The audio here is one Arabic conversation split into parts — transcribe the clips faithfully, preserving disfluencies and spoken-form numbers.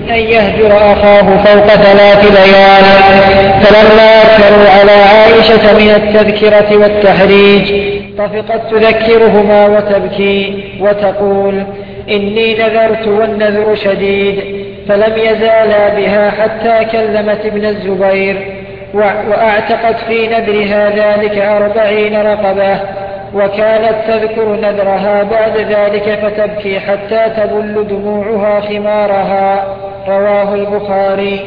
أن يهجر أخاه فوق ثلاث ليال. فلما أكثروا على عائشة من التذكرة والتحريج طفقت تذكرهما وتبكي وتقول: إني نذرت والنذر شديد. فلم يزالا بها حتى كلمت ابن الزبير وأعتقت في نذرها ذلك أربعين رقبة، وكانت تذكر نذرها بعد ذلك فتبكي حتى تبل دموعها خمارها. رواه البخاري.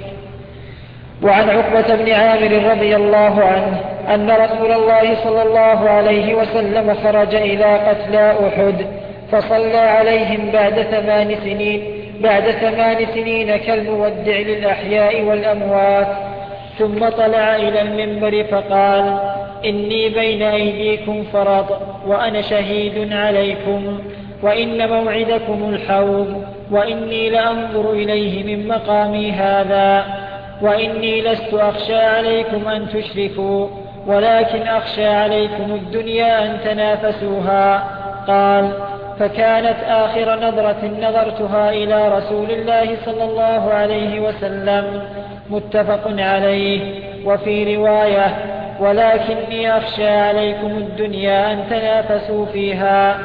وعن عقبة بن عامر رضي الله عنه أن رسول الله صلى الله عليه وسلم خرج إلى قتلى أحد فصلى عليهم بعد ثمان سنين بعد ثمان سنين كالمودع للأحياء والأموات، ثم طلع إلى المنبر فقال: إني بين أيديكم فرط وأنا شهيد عليكم، وإن موعدكم الحوض، وإني لأنظر إليه من مقامي هذا، وإني لست أخشى عليكم أن تشركوا، ولكن أخشى عليكم الدنيا أن تنافسوها. قال: فكانت آخر نظرة نظرتها إلى رسول الله صلى الله عليه وسلم. متفق عليه. وفي رواية: ولكني أخشى عليكم الدنيا أن تنافسوا فيها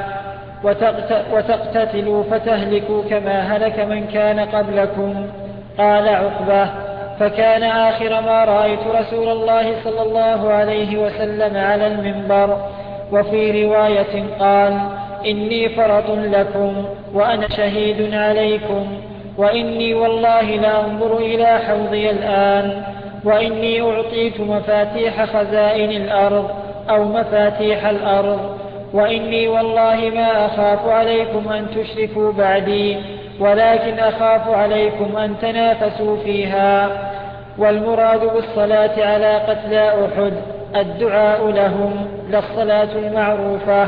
وتقتتلوا فتهلكوا كما هلك من كان قبلكم. قال عقبة: فكان آخر ما رأيت رسول الله صلى الله عليه وسلم على المنبر. وفي رواية قال: إني فرط لكم وأنا شهيد عليكم، وإني والله لأنظر إلى حوضي الآن، وإني أعطيت مفاتيح خزائن الأرض أو مفاتيح الأرض، وإني والله ما أخاف عليكم أن تشركوا بعدي، ولكن أخاف عليكم أن تنافسوا فيها. والمراد بالصلاة على قتلى أحد الدعاء لهم، لا الصلاة المعروفة.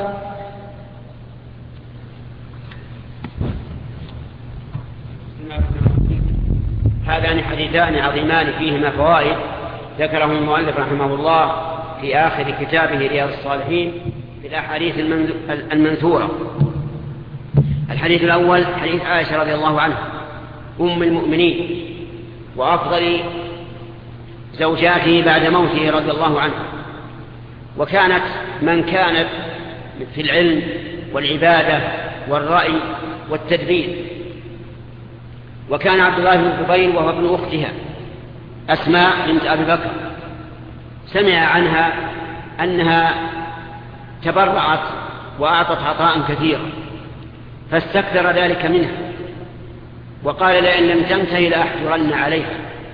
هذان حديثان عظيمان فيهما فوائد ذكرهم المؤلف رحمه الله في آخر كتابه رياض الصالحين في الأحاديث المنثورة. الحديث الأول حديث عائشة رضي الله عنها أم المؤمنين وأفضل زوجاته بعد موته رضي الله عنه، وكانت من كانت في العلم والعبادة والرأي والتدبير. وكان عبد الله بن الزبير وهو ابن أختها أسماء بنت أبي بكر سمع عنها أنها تبرعت وأعطت عطاء كثيرا فاستكثر ذلك منها وقال: لئن لم تنتهي لأحجرن عليها.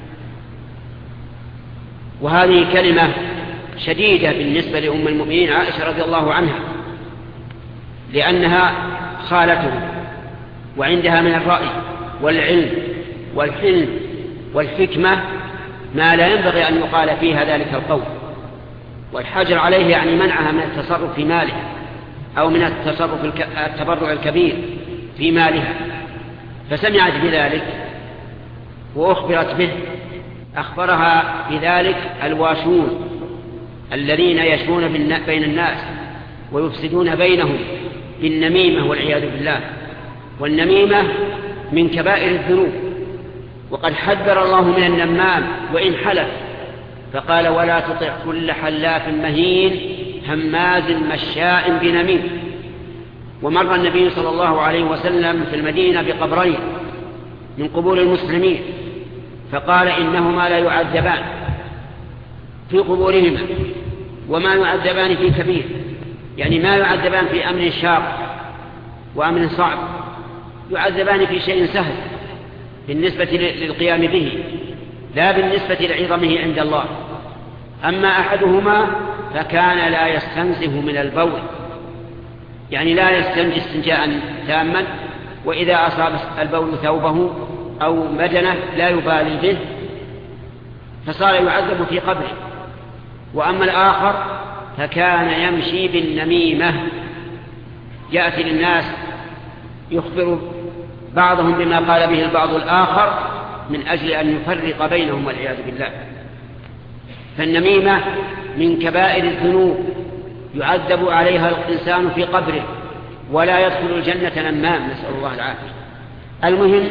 وهذه كلمة شديدة بالنسبة لأم المؤمنين عائشة رضي الله عنها، لأنها خالته وعندها من الرأي والعلم والحلم والحكمة ما لا ينبغي أن يقال فيها ذلك القول. والحجر عليه يعني منعها من التصرف في مالها أو من التصرف التبرع الكبير في مالها، فسمعت بذلك وأخبرت به. أخبرها بذلك الواشون الذين يشون بين الناس ويفسدون بينهم بالنميمة والعياذ بالله. والنميمة من كبائر الذنوب، وقد حذر الله من النمام وإن حلف فقال: ولا تطع كل حلاف مهين هماز مشاء بنميم. ومر النبي صلى الله عليه وسلم في المدينة بقبرين من قبور المسلمين فقال: إنهما لا يعذبان في قبورهما وما يعذبان في كبير، يعني ما يعذبان في أمر شاق وأمر صعب، يعذبان في شيء سهل بالنسبة للقيام به لا بالنسبة لعظمه عند الله. أما أحدهما فكان لا يستنزه من البول، يعني لا يستنجي استنجاء تاما، وإذا أصاب البول ثوبه أو مدنه لا يبالي به فصار يعذب في قبره. وأما الآخر فكان يمشي بالنميمة، يأتي للناس يخبر بعضهم بما قال به البعض الآخر من أجل أن يفرق بينهم والعياذ بالله. فالنميمة من كبائر الذنوب يعذب عليها الإنسان في قبره ولا يدخل الجنة نمام، نسأل الله العافية. المهم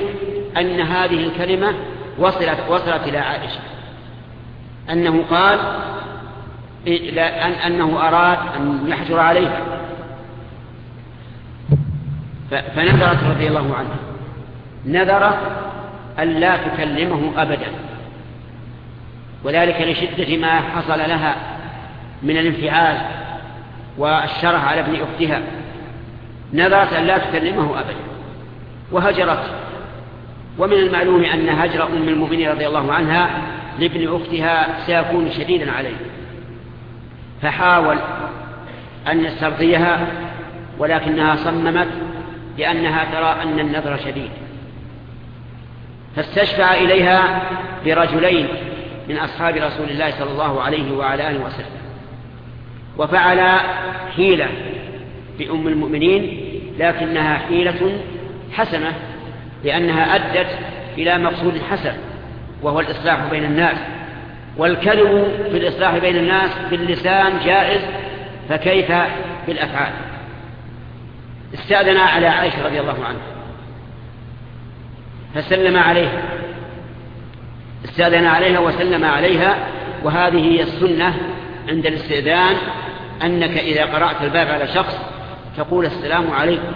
أن هذه الكلمة وصلت, وصلت إلى عائشة، أنه قال أنه أراد أن يحجر عليها، فنذرت رضي الله عنها، نذرت أن لا تكلمه أبدا، وذلك لشدة ما حصل لها من الانفعال والشره على ابن أختها، نذرت أن لا تكلمه أبدا وهجرت. ومن المعلوم أن هجر أم المؤمنين رضي الله عنها لابن أختها سيكون شديدا عليه، فحاول أن يسترضيها ولكنها صممت لأنها ترى أن النذر شديد، فاستشفع إليها برجلين من أصحاب رسول الله صلى الله عليه وعلى آله وسلم، وفعل حيلة بأم المؤمنين، لكنها حيلة حسنة لأنها أدت إلى مقصود حسن وهو الإصلاح بين الناس، والكلم في الإصلاح بين الناس باللسان جائز، فكيف بالأفعال؟ استأذن على عائشة رضي الله عنها فسلم عليها، استأذن عليها وسلم عليها. وهذه هي السنة عند الاستئذان، أنك إذا قرأت الباب على شخص تقول السلام عليكم.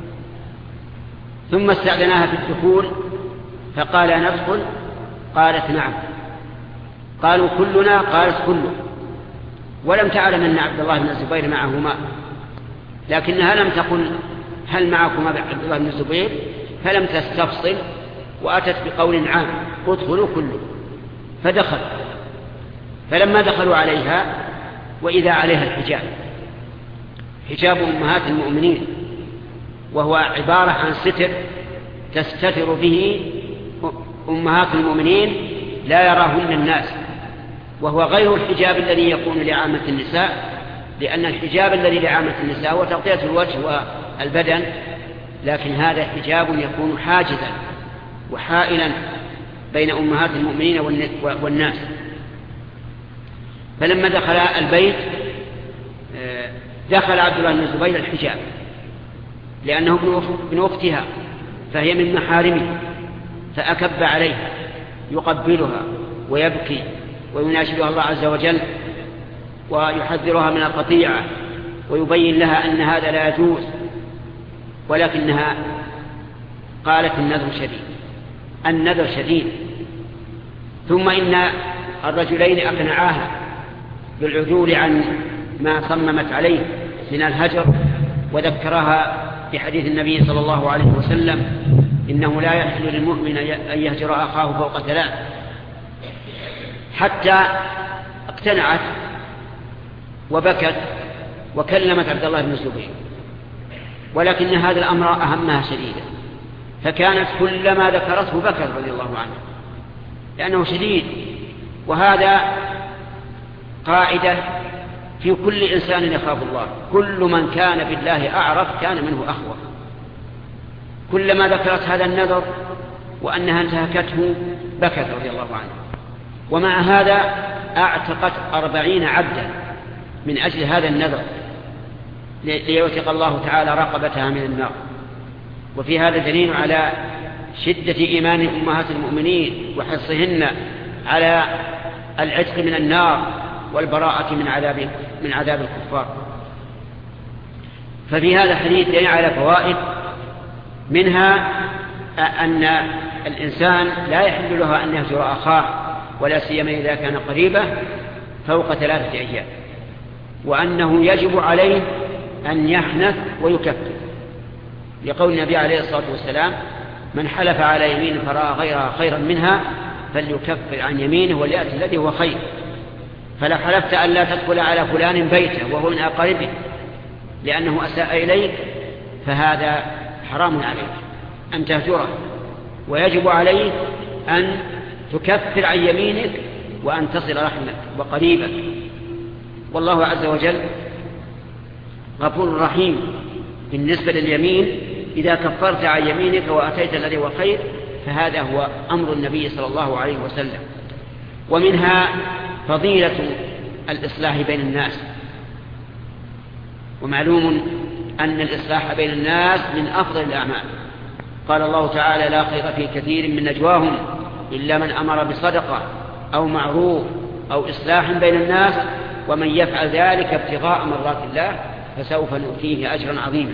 ثم استأذناها في الدخول فقال ندخل؟ قالت نعم. قالوا كلنا؟ قالت كله، ولم تعلم أن عبد الله بن الزبير معهما، لكنها لم تقل هل معكما عبد الله بن الزبير، فلم تستفصل وأتت بقول عام ادخلوا كله، فدخل. فلما دخلوا عليها وإذا عليها الحجاب، حجاب أمهات المؤمنين، وهو عبارة عن ستر تستتر به أمهات المؤمنين لا يراهن الناس، وهو غير الحجاب الذي يكون لعامة النساء، لأن الحجاب الذي لعامة النساء هو تغطية الوجه والبدن، لكن هذا حجاب يكون حاجزا وحائلا بين أمهات المؤمنين والناس. فلما دخل البيت دخل عبد الله بن الزبير الحجاب لأنه ابن أختها، فهي من محارمه، فأكب عليها يقبلها ويبكي ويناشدها الله عز وجل ويحذرها من القطيعة ويبين لها أن هذا لا يجوز، ولكنها قالت النذر شديد، النذر شديد. ثم إن الرجلين أقنعاها بالعدول عن ما صممت عليه من الهجر، وذكرها بحديث النبي صلى الله عليه وسلم إنه لا يحل للمؤمن أن يهجر أخاه فوق ثلاث، حتى اقتنعت وبكت وكلمت عبد الله بن الزبير، ولكن هذا الأمر أهمها شديدا، فكانت كلما ذكرته بكت رضي الله عنه لأنه شديد. وهذا قاعدة في كل إنسان يخاف الله، كل من كان بالله أعرف كان منه أخوف. كلما ذكرت هذا النذر وأنها انتهكته بكت رضي الله عنه. ومع هذا أعتقت أربعين عبدا من أجل هذا النذر ليوثق الله تعالى رقبتها من النار. وفي هذا دليل على شدة إيمان أمهات المؤمنين وحرصهن على العتق من النار والبراءة من عذاب من عذاب الكفار. ففي هذا الحديث دليل على فوائد، منها أن الإنسان لا يحل له أن يهجر أخاه ولا سيما إذا كان قريبا فوق ثلاثة أيام، وأنه يجب عليه أن يحنث ويكفر، لقول النبي عليه الصلاة والسلام من حلف على يمين فرأى غيرها خيرا منها فليكفر عن يمينه وليأتي الذي هو خير. فلو حلفت أن لا تدخل على فلان بيته وهو من أقاربه لأنه أساء إليك فهذا حرام عليك أن تهجره، ويجب عليك أن تكفر عن يمينك وأن تصل رحمك وقريبك. والله عز وجل غفور رحيم بالنسبة لليمين، إذا كفرت عن يمينك وأتيت الذي هو خير فهذا هو أمر النبي صلى الله عليه وسلم. ومنها فضيلة الإصلاح بين الناس، ومعلوم أن الإصلاح بين الناس من أفضل الأعمال. قال الله تعالى: لا خير في كثير من نجواهم إلا من أمر بصدقة أو معروف أو إصلاح بين الناس ومن يفعل ذلك ابتغاء مرضات الله فسوف نؤتيه أجرا عظيما.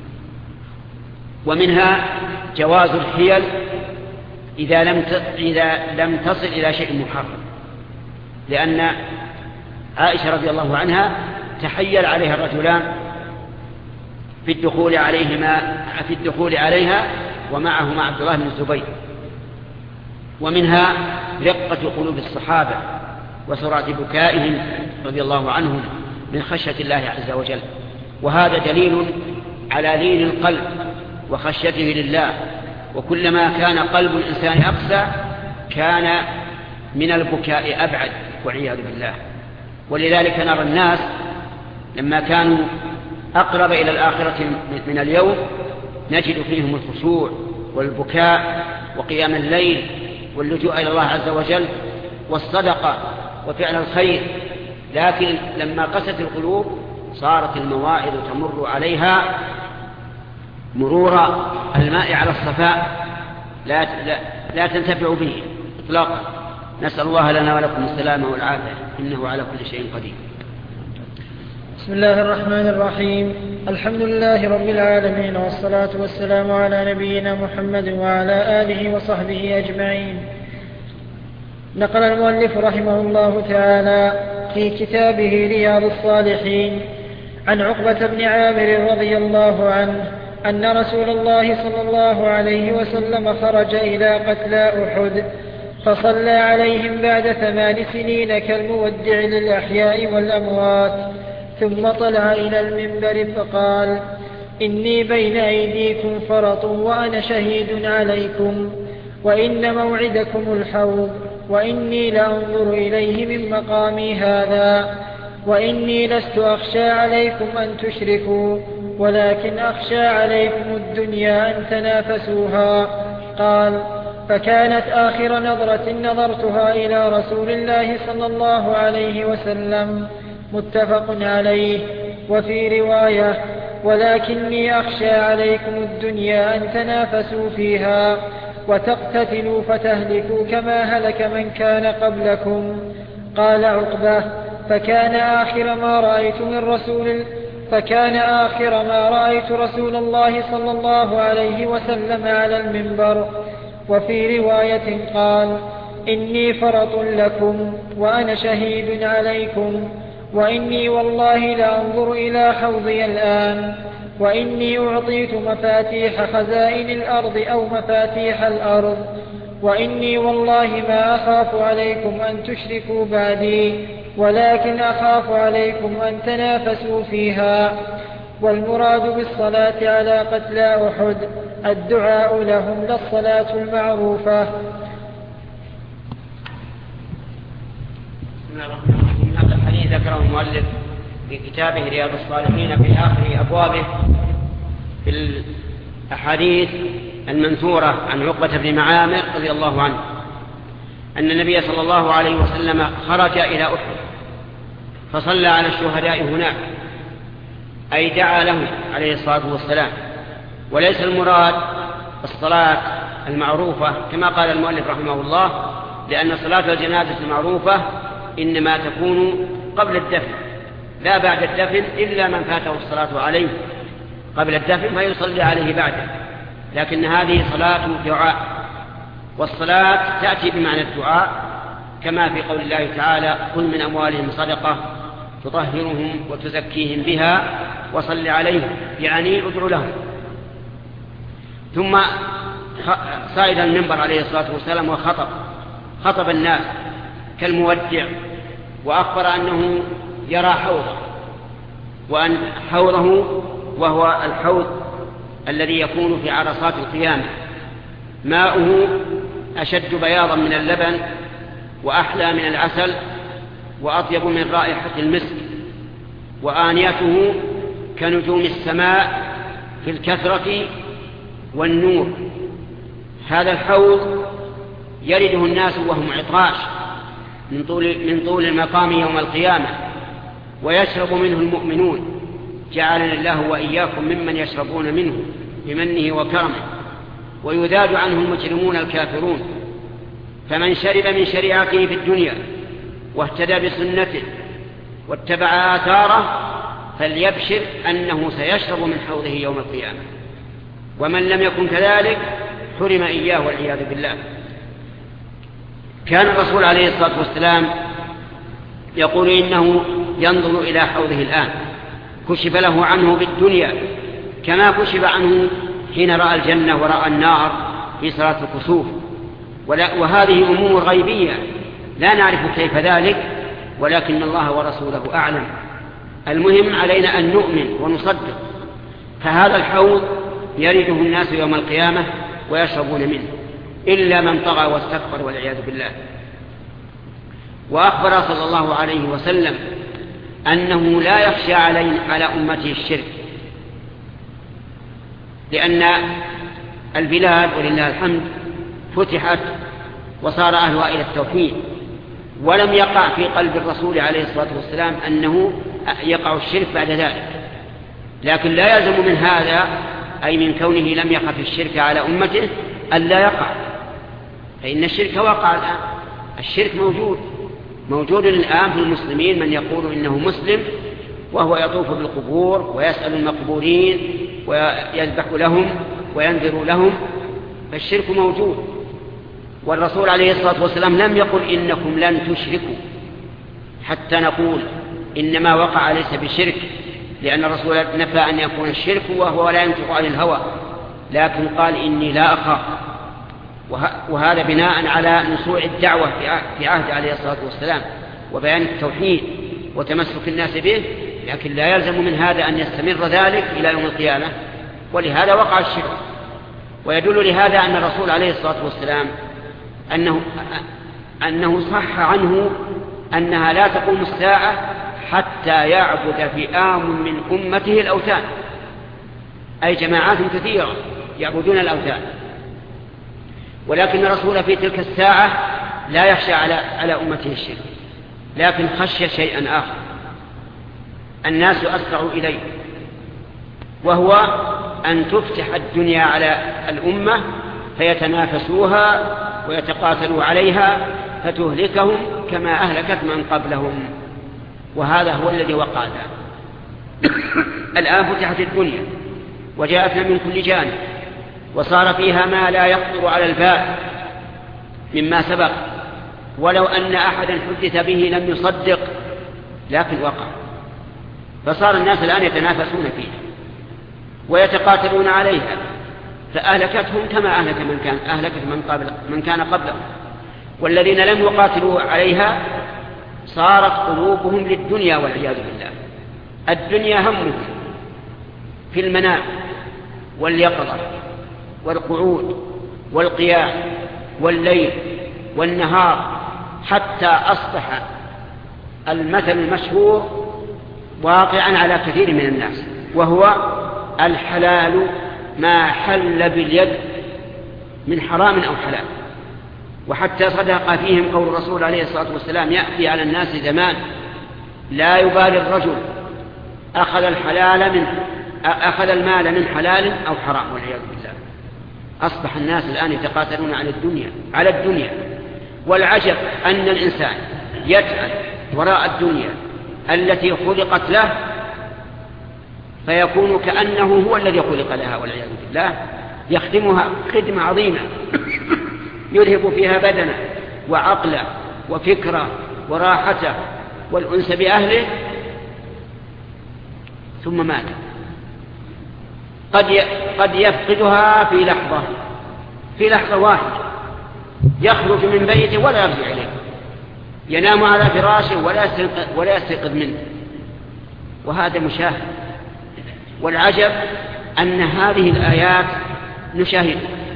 ومنها جواز الحيل إذا لم إذا لم تصل إلى شيء محرم، لأن عائشة رضي الله عنها تحيل عليها الرجلان في الدخول عليهما في الدخول عليها ومعهما عبد الله بن الزبير. ومنها رقة قلوب الصحابة وسرعة بكائهم رضي الله عنهم من خشية الله عز وجل، وهذا دليل على لين القلب وخشيته لله. وكلما كان قلب الإنسان أقسى كان من البكاء أبعد والعياذ بالله. ولذلك نرى الناس لما كانوا أقرب إلى الآخرة من اليوم نجد فيهم الخشوع والبكاء وقيام الليل واللجوء إلى الله عز وجل والصدقة وفعل الخير. لكن لما قست القلوب صارت المواعظ تمر عليها مرور الماء على الصفاء، لا, لا, لا تنتفع به إطلاقا. نسأل الله لنا ولكم السلامة والعافية، إنه على كل شيء قدير. بسم الله الرحمن الرحيم. الحمد لله رب العالمين، والصلاة والسلام على نبينا محمد وعلى آله وصحبه أجمعين. نقل المؤلف رحمه الله تعالى في كتابه رياض الصالحين عن عقبة بن عامر رضي الله عنه أن رسول الله صلى الله عليه وسلم خرج إلى قتلى أحد فصلى عليهم بعد ثمان سنين كالمودع للأحياء والأموات، ثم طلع إلى المنبر فقال: إني بين أيديكم فرط وأنا شهيد عليكم، وإن موعدكم الحوض، وإني لأنظر إليه من مقامي هذا، وإني لست أخشى عليكم أن تشركوا، ولكن أخشى عليكم الدنيا أن تنافسوها. قال: فكانت آخر نظرة نظرتها إلى رسول الله صلى الله عليه وسلم. متفق عليه. وفي رواية: ولكني أخشى عليكم الدنيا أن تنافسوا فيها وتقتتلوا فتهلكوا كما هلك من كان قبلكم. قال عقبة: فكان آخر ما رأيت من رسول فكان آخر ما رأيت رسول الله صلى الله عليه وسلم على المنبر. وفي رواية قال: إني فرط لكم وأنا شهيد عليكم، وإني والله لأنظر إلى حوضي الآن، وإني أعطيت مفاتيح خزائن الأرض أو مفاتيح الأرض، وإني والله ما أخاف عليكم أن تشركوا بعدي، ولكن أخاف عليكم أن تنافسوا فيها. والمراد بالصلاة على قتلى أحد الدعاء لهم لا الصلاة المعروفة. هذا الحديث ذكره المؤلف في كتابه رياض الصالحين في آخر أبوابه في الأحاديث المنثورة عن عقبة بن معامر رضي الله عنه أن النبي صلى الله عليه وسلم خرج إلى أحد فصلى على الشهداء هناك، أي دعا لهم عليه الصلاة والسلام. وليس المراد الصلاة المعروفة كما قال المؤلف رحمه الله، لأن صلاة الجنازة المعروفة إنما تكون قبل الدفن لا بعد الدفن، إلا من فاته الصلاة عليه قبل الدفن فيصلي عليه بعده. لكن هذه صلاة دعاء، والصلاة تأتي بمعنى الدعاء كما في قول الله تعالى: خذ من أموالهم صدقة تطهرهم وتزكيهم بها وصل عليهم، يعني ادعو لهم. ثم صعد المنبر عليه الصلاة والسلام وخطب خطب الناس كالمودع، وأخبر أنه يرى حوضه، وأن حوضه وهو الحوض الذي يكون في عرصات القيامة، ماؤه أشد بياضا من اللبن وأحلى من العسل وأطيب من رائحة المسك، وآنيته كنجوم السماء في الكثرة والنور. هذا الحوض يرده الناس وهم عطاش من طول, من طول المقام يوم القيامة، ويشرب منه المؤمنون، جعلنا الله وإياكم ممن يشربون منه بمنه وكرمه. ويذاد عنه المجرمون الكافرون. فمن شرب من شريعته في الدنيا واهتدى بسنته واتبع آثاره فليبشر أنه سيشرب من حوضه يوم القيامة، ومن لم يكن كذلك حرم إياه والعياذ بالله. كان الرسول عليه الصلاة والسلام يقول إنه ينظر إلى حوضه الآن، كشف له عنه بالدنيا كما كشف عنه حين رأى الجنة ورأى النار في صلاة الكسوف، وهذه أمور غيبية لا نعرف كيف ذلك، ولكن الله ورسوله أعلم. المهم علينا أن نؤمن ونصدق. فهذا الحوض يرده الناس يوم القيامة ويشربون منه إلا من طغى واستكبر والعياذ بالله. وأخبر صلى الله عليه وسلم أنه لا يخشى على أمته الشرك، لأن البلاد ولله الحمد فتحت وصار أهلها إلى التوحيد، ولم يقع في قلب الرسول عليه الصلاة والسلام أنه يقع الشرك بعد ذلك. لكن لا يلزم من هذا، أي من كونه لم يخف الشرك على أمته، أن لا يقع، فإن الشرك وقع الآن. الشرك موجود موجود الآن في المسلمين، من يقول إنه مسلم وهو يطوف بالقبور ويسأل المقبورين ويذبح لهم وينذر لهم، فالشرك موجود. والرسول عليه الصلاة والسلام لم يقل إنكم لن تشركوا حتى نقول إنما وقع ليس بشرك، لأن الرسول نفى أن يكون الشرك وهو لا ينطق عن الهوى، لكن قال إني لا أخاف، وهذا بناء على نشوع الدعوة في عهد عليه الصلاة والسلام وبيان التوحيد وتمسك الناس به، لكن لا يلزم من هذا أن يستمر ذلك إلى يوم القيامة، ولهذا وقع الشرك. ويدل لهذا أن الرسول عليه الصلاة والسلام أنه, أنه صح عنه أنها لا تقوم الساعة حتى يعبد فئام من أمته الأوثان، أي جماعات كثيرة يعبدون الأوثان. ولكن الرسول في تلك الساعة لا يخشى على, على أمته الشرك، لكن خشي شيئا آخر الناس أسرعوا إليه، وهو أن تفتح الدنيا على الأمة فيتنافسوها ويتقاتلوا عليها فتهلكهم كما أهلكت من قبلهم، وهذا هو الذي وقع الآن. الآن فتحت الدنيا وجاءتنا من كل جانب، وصار فيها ما لا يخطر على البال مما سبق، ولو أن أحدا حدث به لم يصدق، لكن وقع. فصار الناس الآن يتنافسون فيها ويتقاتلون عليها، فأهلكتهم كما أهلك من كان أهلكت من قبل من كان قبلهم. والذين لم يقاتلوا عليها صارت قلوبهم للدنيا والعياذ بالله. الدنيا همهم في المنام واليقظة والقعود والقيام والليل والنهار، حتى أصبح المثل المشهور واقعا على كثير من الناس، وهو الحلال ما حل باليد من حرام أو حلال. وحتى صدق فيهم قول الرسول عليه الصلاة والسلام: يأتي على الناس زمان لا يبالي الرجل أخذ الحلال من أخذ المال من حلال أو حرام، والعياذ بالله. أصبح الناس الآن يتقاتلون على الدنيا على الدنيا والعجب أن الإنسان يتعب وراء الدنيا التي خلقت له فيكون كأنه هو الذي خلق لها، والعياذ بالله. يخدمها خدمة عظيمة يرهب فيها بدنه وعقله وفكره وراحته والأنس بأهله، ثم مات. قد قد يفقدها في لحظة في لحظة واحدة، يخرج من بيته ولا يرجع إليه، ينام على فراشه ولا يستيقظ ولا يستيقظ منه، وهذا مشاهد. والعجب أن هذه الآيات نشاهد،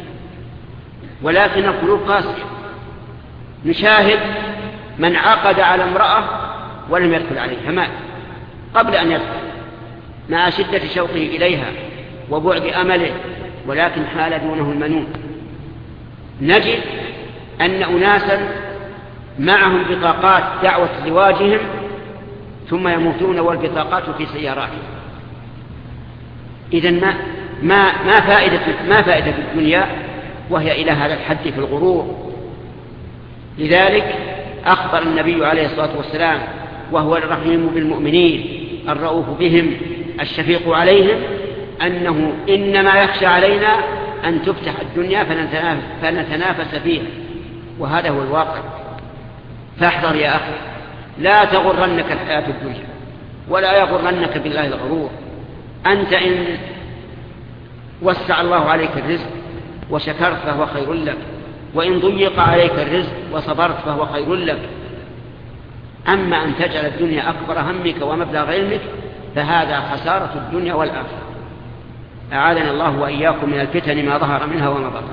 ولكن القلوب قاسية. نشاهد من عقد على امرأة ولم يدخل عليها، مات قبل أن يدخل مع شدة شوقه إليها وبعد أمله، ولكن حال دونه المنون. نجد أن أناسا معهم بطاقات دعوة زواجهم ثم يموتون والبطاقات في سياراتهم. إذن ما ما ما فائدة ما فائدة الدنيا وهي إلى هذا الحد في الغرور. لذلك أخبر النبي عليه الصلاة والسلام وهو الرحيم بالمؤمنين الرؤوف بهم الشفيق عليهم أنه إنما يخشى علينا أن تفتح الدنيا فنتنافس, فنتنافس فيها، وهذا هو الواقع. فاحذر يا أخي، لا تغرنك الحياة الدنيا ولا يغرنك بالله الغرور. أنت إن وسع الله عليك الرزق وشكرت فهو خير لك، وإن ضيق عليك الرزق وصبرت فهو خير لك. أما أن تجعل الدنيا أكبر همك ومبلغ علمك فهذا خسارة الدنيا والآخرة. أعاذنا الله وإياكم من الفتن ما ظهر منها وما بطن.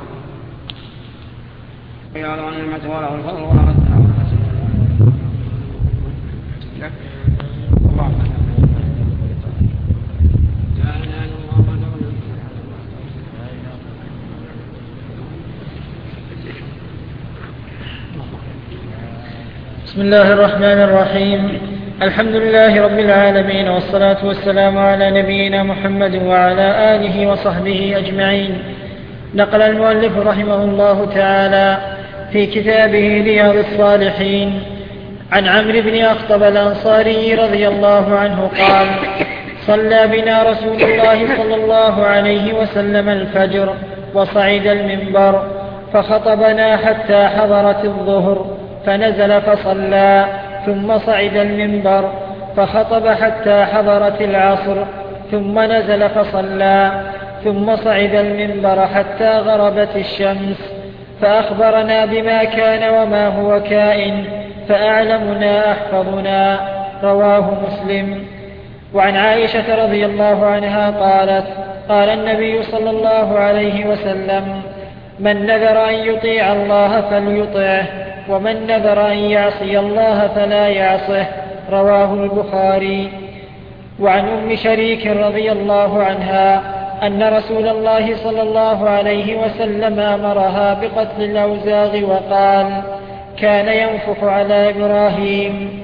بسم الله الرحمن الرحيم. الحمد لله رب العالمين، والصلاة والسلام على نبينا محمد وعلى آله وصحبه أجمعين. نقل المؤلف رحمه الله تعالى في كتابه رياض الصالحين عن عمرو بن أخطب الأنصاري رضي الله عنه قال: صلى بنا رسول الله صلى الله عليه وسلم الفجر وصعد المنبر فخطبنا حتى حضرت الظهر فنزل فصلى، ثم صعد المنبر فخطب حتى حضرت العصر ثم نزل فصلى، ثم صعد المنبر حتى غربت الشمس فأخبرنا بما كان وما هو كائن فأعلمنا أحفظنا. رواه مسلم. وعن عائشة رضي الله عنها قالت: قال النبي صلى الله عليه وسلم: من نذر أن يطيع الله فليطعه، ومن نذر أن يعصي الله فلا يعصه. رواه البخاري. وعن أم شريك رضي الله عنها أن رسول الله صلى الله عليه وسلم أمرها بقتل الأوزاغ وقال: كان ينفخ على إبراهيم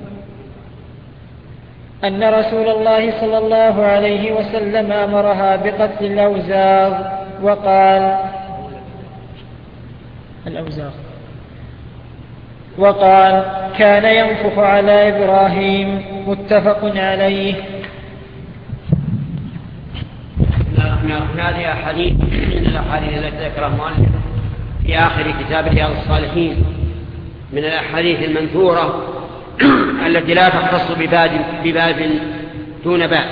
أن رسول الله صلى الله عليه وسلم أمرها بقتل الأوزاغ وقال الأوزاغ وقال كان ينفخ على إبراهيم. متفق عليه. هذه أحاديث من الأحاديث التي ذكرها المؤلف في آخر كتاب رياض الصالحين من الأحاديث المنثورة التي لا تختص بباب, بباب دون باب.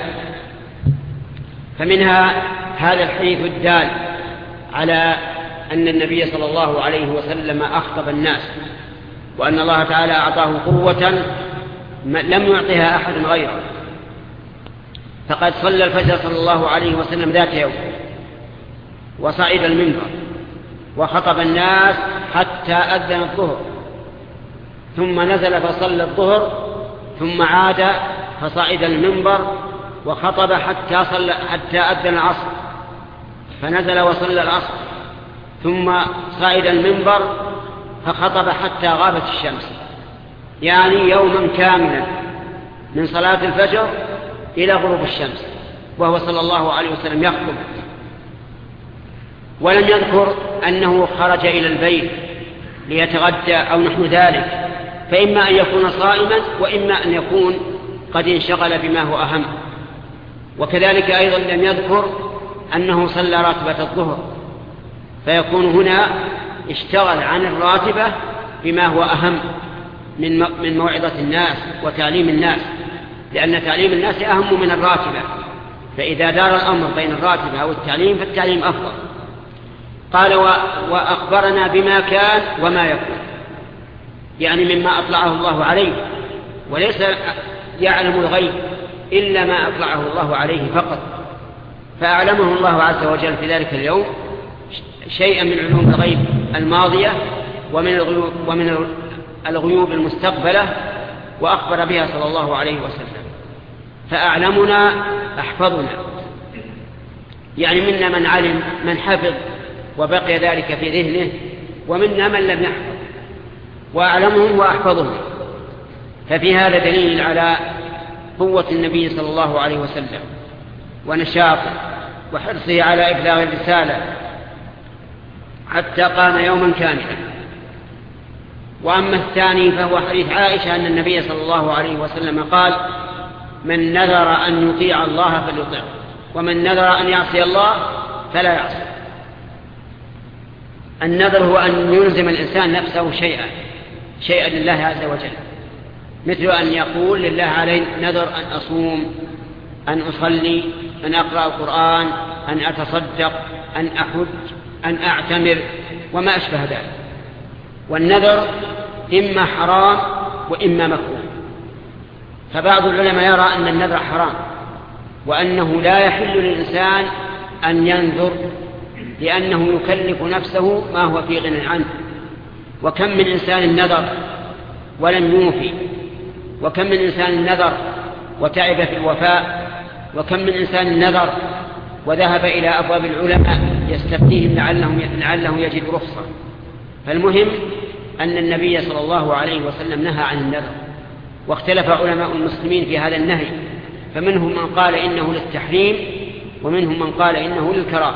فمنها هذا الحديث الدال على أن النبي صلى الله عليه وسلم أخطب الناس، وأن الله تعالى أعطاه قوة لم يعطها أحد غيره. فقد صلى الفجر صلى الله عليه وسلم ذات يوم وصعد المنبر وخطب الناس حتى أذن الظهر، ثم نزل فصلى الظهر، ثم عاد فصعد المنبر وخطب حتى, صلى حتى أذن العصر، فنزل وصلى العصر، ثم صعد المنبر فخطب حتى غابت الشمس، يعني يوما كاملا من صلاة الفجر إلى غروب الشمس، وهو صلى الله عليه وسلم يخطب. ولم يذكر أنه خرج إلى البيت ليتغدى أو نحو ذلك، فإما أن يكون صائما وإما أن يكون قد انشغل بما هو أهم. وكذلك أيضا لم يذكر أنه صلى راتبة الظهر، فيكون هنا اشتغل عن الراتبة بما هو أهم من موعظة الناس وتعليم الناس، لأن تعليم الناس أهم من الراتبة، فإذا دار الأمر بين الراتبة أو التعليم فالتعليم أفضل. قال: وأخبرنا بما كان وما يكون، يعني مما أطلعه الله عليه، وليس يعلم الغيب إلا ما أطلعه الله عليه فقط، فأعلمه الله عز وجل في ذلك اليوم شيئا من علوم الغيب الماضية ومن الغيوب, ومن الغيوب المستقبلة، وأخبر بها صلى الله عليه وسلم. فأعلمنا أحفظنا، يعني منا من علم من حفظ وبقي ذلك في ذهنه، ومنا من لم يحفظ، وأعلمهم وأحفظهم. ففي هذا دليل على قوة النبي صلى الله عليه وسلم ونشاطه وحرصه على إبلاغ الرسالة حتى قام يوما كاملا. وأما الثاني فهو حديث عائشة أن النبي صلى الله عليه وسلم قال: من نذر أن يطيع الله فليطيعه، ومن نذر أن يعصي الله فلا يعصي. النذر هو أن يلزم الإنسان نفسه شيئا شيئا لله عز وجل، مثل أن يقول: لله علي نذر أن أصوم، أن أصلي، أن أقرأ القرآن، أن أتصدق، أن أحج، أن أعتمر، وما أشبه ذلك. والنذر إما حرام وإما مكروه. فبعض العلماء يرى أن النذر حرام، وأنه لا يحل للإنسان أن ينذر، لأنه يكلف نفسه ما هو في غنى عنه. وكم من إنسان نذر ولم يوفي، وكم من إنسان نذر وتعب في الوفاء، وكم من إنسان نذر وذهب إلى أبواب العلماء يستفتيهم لعلهم لعله يجد رخصة. فالمهم أن النبي صلى الله عليه وسلم نهى عن النذر، واختلف علماء المسلمين في هذا النهي، فمنهم من قال إنه للتحريم، ومنهم من قال إنه للكراهة.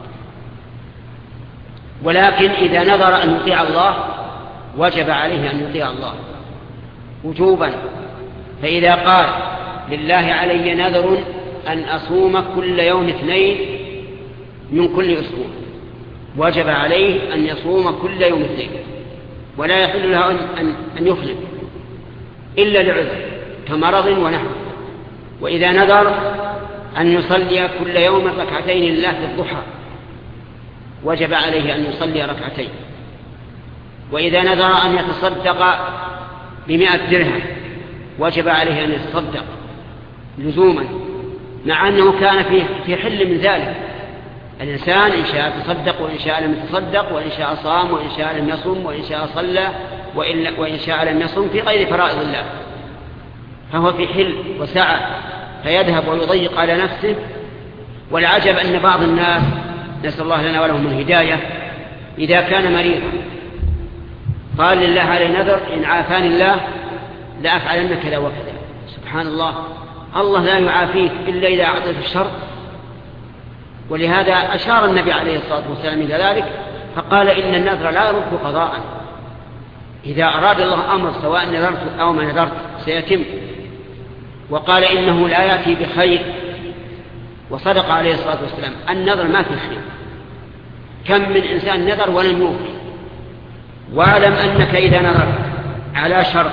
ولكن إذا نذر أن يطيع الله وجب عليه أن يطيع الله وجوبا. فإذا قال: لله علي نذر أن أصوم كل يوم اثنين من كل أسبوع، وجب عليه أن يصوم كل يوم اثنين، ولا يحل له أن, أن يخلف إلا لعذر كمرض ونحو. وإذا نذر أن يصلي كل يوم ركعتين لله في الضحى، وجب عليه أن يصلي ركعتين. وإذا نذر أن يتصدق بمئة درهم، وجب عليه أن يتصدق لزوما، مع أنه كان في في حل من ذلك. الإنسان إن شاء تصدق، وإن شاء لم يتصدق، وإن شاء صام، وإن شاء لم يصم، وإن شاء صلى، وإن, وإن شاء لم يصم في غير فرائض الله، فهو في حل وسعة، فيذهب ويضيق على نفسه. والعجب أن بعض الناس، نسأل الله لنا ولهم الهداية، إذا كان مريضا قال: لله علي نذر إن عافاني الله لأفعلن كذا وكذا. سبحان الله، الله لا يعافيك إلا إذا أعطيت الشر. ولهذا أشار النبي عليه الصلاة والسلام إلى ذلك، فقال: إن النذر لا يرد قضاء. إذا أراد الله أمر سواء نذرت أو ما نذرت سيتم. وقال: إنه لا يأتي بخير. وصدق عليه الصلاة والسلام، النذر ما في خير. كم من إنسان نذر ولم يوفي. واعلم أنك إذا نذرت على شر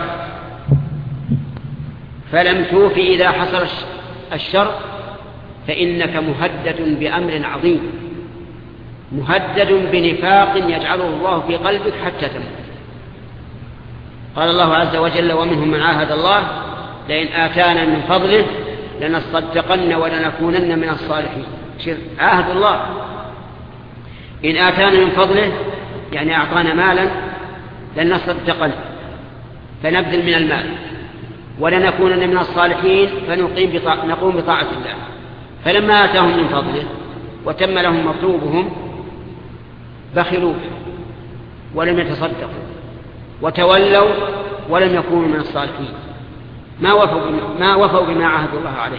فلم توفي إذا حصل الشر فإنك مهدد بأمر عظيم، مهدد بنفاق يجعله الله في قلبك حتى تموت. قال الله عز وجل: ومنهم من عاهد الله لئن آتانا من فضله لنصدقن ولنكونن من الصالحين. عاهد الله إن آتانا من فضله يعني أعطانا مالا لنصدقن فنبذل من المال، ولنكونن من الصالحين فنقيم بطاعة نقوم بطاعة الله. فلما آتاهم من فضله وتم لهم مطلوبهم بخلوا ولم يتصدقوا وتولوا ولم يكونوا من الصالحين، ما وفوا بما, ما وفوا بما عاهدوا الله عليه،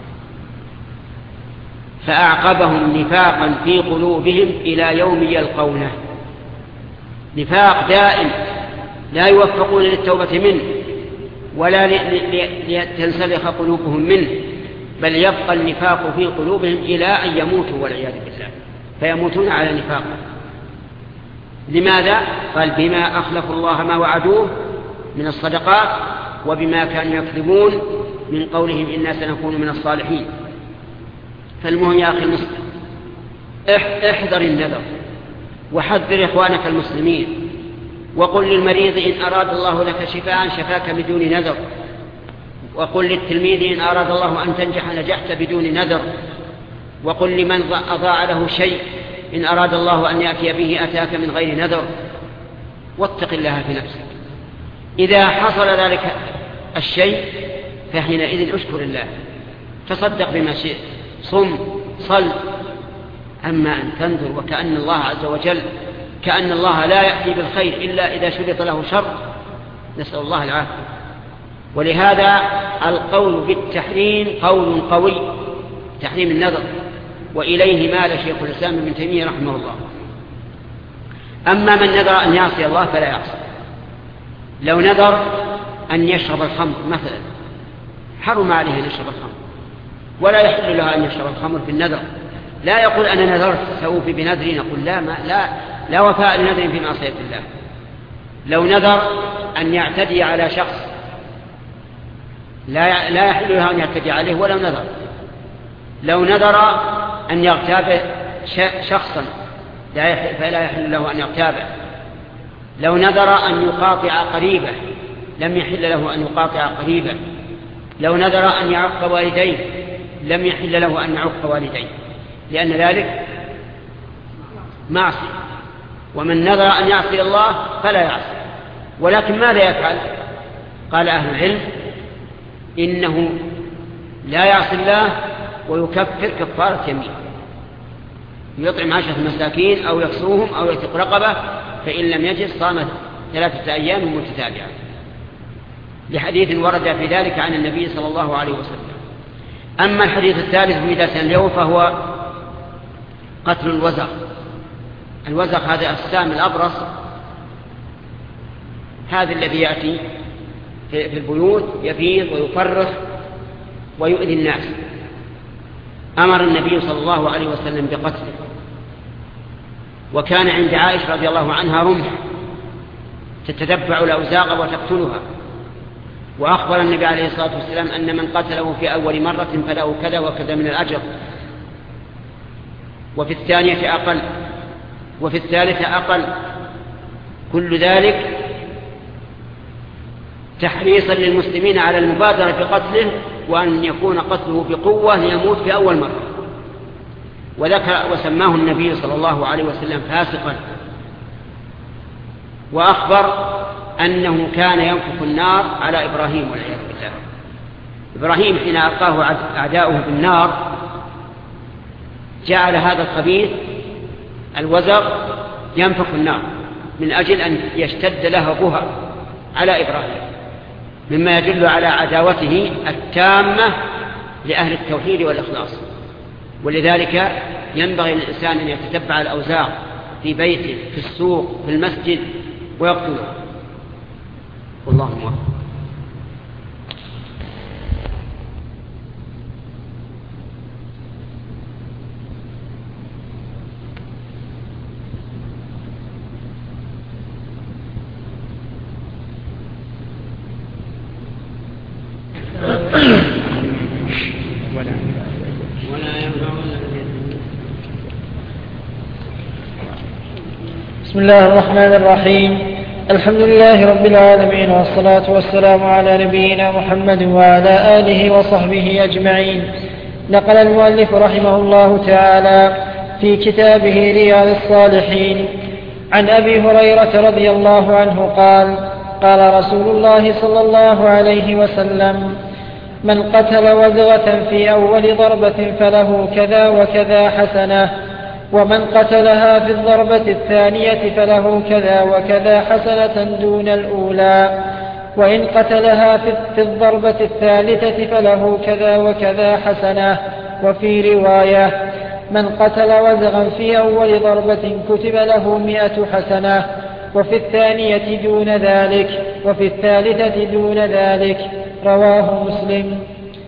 فأعقبهم نفاقا في قلوبهم إلى يوم يلقونه. نفاق دائم لا يوفقون للتوبة منه ولا لتنسلخ قلوبهم منه، بل يبقى النفاق في قلوبهم إلى أن يموتوا والعياذ بالله، فيموتون على نفاق. لماذا؟ قال: بما أخلفوا الله ما وعدوه من الصدقات وبما كانوا يكذبون من قولهم إنا سنكون من الصالحين. فالمهم يا أخي المسلم، احذر النذر وحذر إخوانك المسلمين، وقل للمريض إن أراد الله لك شفاء شفاك بدون نذر، وقل للتلميذ إن أراد الله أن تنجح نجحت بدون نذر، وقل لمن أضاع له شيء إن أراد الله أن يأتي به أتاك من غير نذر. واتق الله في نفسك. إذا حصل ذلك الشيء فحينئذ أشكر الله، تصدق بما شئت، صم، صل. أما أن تنذر وكأن الله عز وجل كأن الله لا يأتي بالخير إلا إذا شرط له شر، نسأل الله العافية. ولهذا القول بالتحريم قول قوي، تحريم النذر، وإليه مال شيخ الإسلام ابن تيمية رحمه الله. أما من نذر أن يعصي الله فلا يعصي. لو نذر أن يشرب الخمر مثلا حرم عليه أن يشرب الخمر، ولا يحل له أن يشرب الخمر في النذر. لا يقول أنا نذرت سأوفي بنذري، نقول لا, ما لا, لا وفاء لنذر في معصية الله. لو نذر أن يعتدي على شخص لا, لا يحل له أن يعتدي عليه ولو نذر. لو نذر أن يغتاب شخصا فلا يحل له أن يغتابه. لو نذر أن يقاطع قريبه لم يحل له أن يقاطع قريبه. لو نذر أن يعق والديه لم يحل له أن يعق والديه، لأن ذلك معصية. ومن نذر أن يعصي الله فلا يعصي. ولكن ماذا يفعل؟ قال أهل العلم إنه لا يعصي الله ويكفر كفارة يمين، يطعم عشرة مساكين أو يكسوهم أو يعتق رقبة، فإن لم يجد صام ثلاثة أيام متتابعة، لحديث ورد في ذلك عن النبي صلى الله عليه وسلم. أما الحديث الثالث في ذات اليوم فهو قتل الوزغ. الوزغ هذا السام الأبرص، هذا الذي يأتي في البيوت يفيض ويفرخ ويؤذي الناس. أمر النبي صلى الله عليه وسلم بقتله، وكان عند عائشة رضي الله عنها رمح تتتبع الأوزاق وتقتلها، وأخبر النبي عليه الصلاة والسلام أن من قتله في أول مرة فله كذا وكذا من الأجر، وفي الثانية أقل، وفي الثالثة أقل. كل ذلك تحريصا للمسلمين على المبادرة في قتله، وأن يكون قتله بقوة ليموت في أول مرة. وذكر وسماه النبي صلى الله عليه وسلم فاسقا، وأخبر أنه كان ينفخ النار على إبراهيم والعياذ بالله. إبراهيم حين ألقاه أعداؤه بالنار جعل هذا الخبيث الوزغ ينفخ النار من أجل أن يشتد لهبها على إبراهيم، مما يدل على عداوته التامة لأهل التوحيد والإخلاص. ولذلك ينبغي للإنسان أن يتتبع الأوزاق في بيته، في السوق، في المسجد، ويقتله. والله موفق. بسم الله الرحمن الرحيم. الحمد لله رب العالمين، والصلاة والسلام على نبينا محمد وعلى آله وصحبه أجمعين. نقل المؤلف رحمه الله تعالى في كتابه رياض الصالحين عن أبي هريرة رضي الله عنه قال: قال رسول الله صلى الله عليه وسلم: من قتل وزغة في أول ضربة فله كذا وكذا حسنة، ومن قتلها في الضربة الثانية فله كذا وكذا حسنة دون الأولى، وإن قتلها في الضربة الثالثة فله كذا وكذا حسنة. وفي رواية: من قتل وزغا في أول ضربة كتب له مئة حسنة، وفي الثانية دون ذلك، وفي الثالثة دون ذلك. رواه مسلم.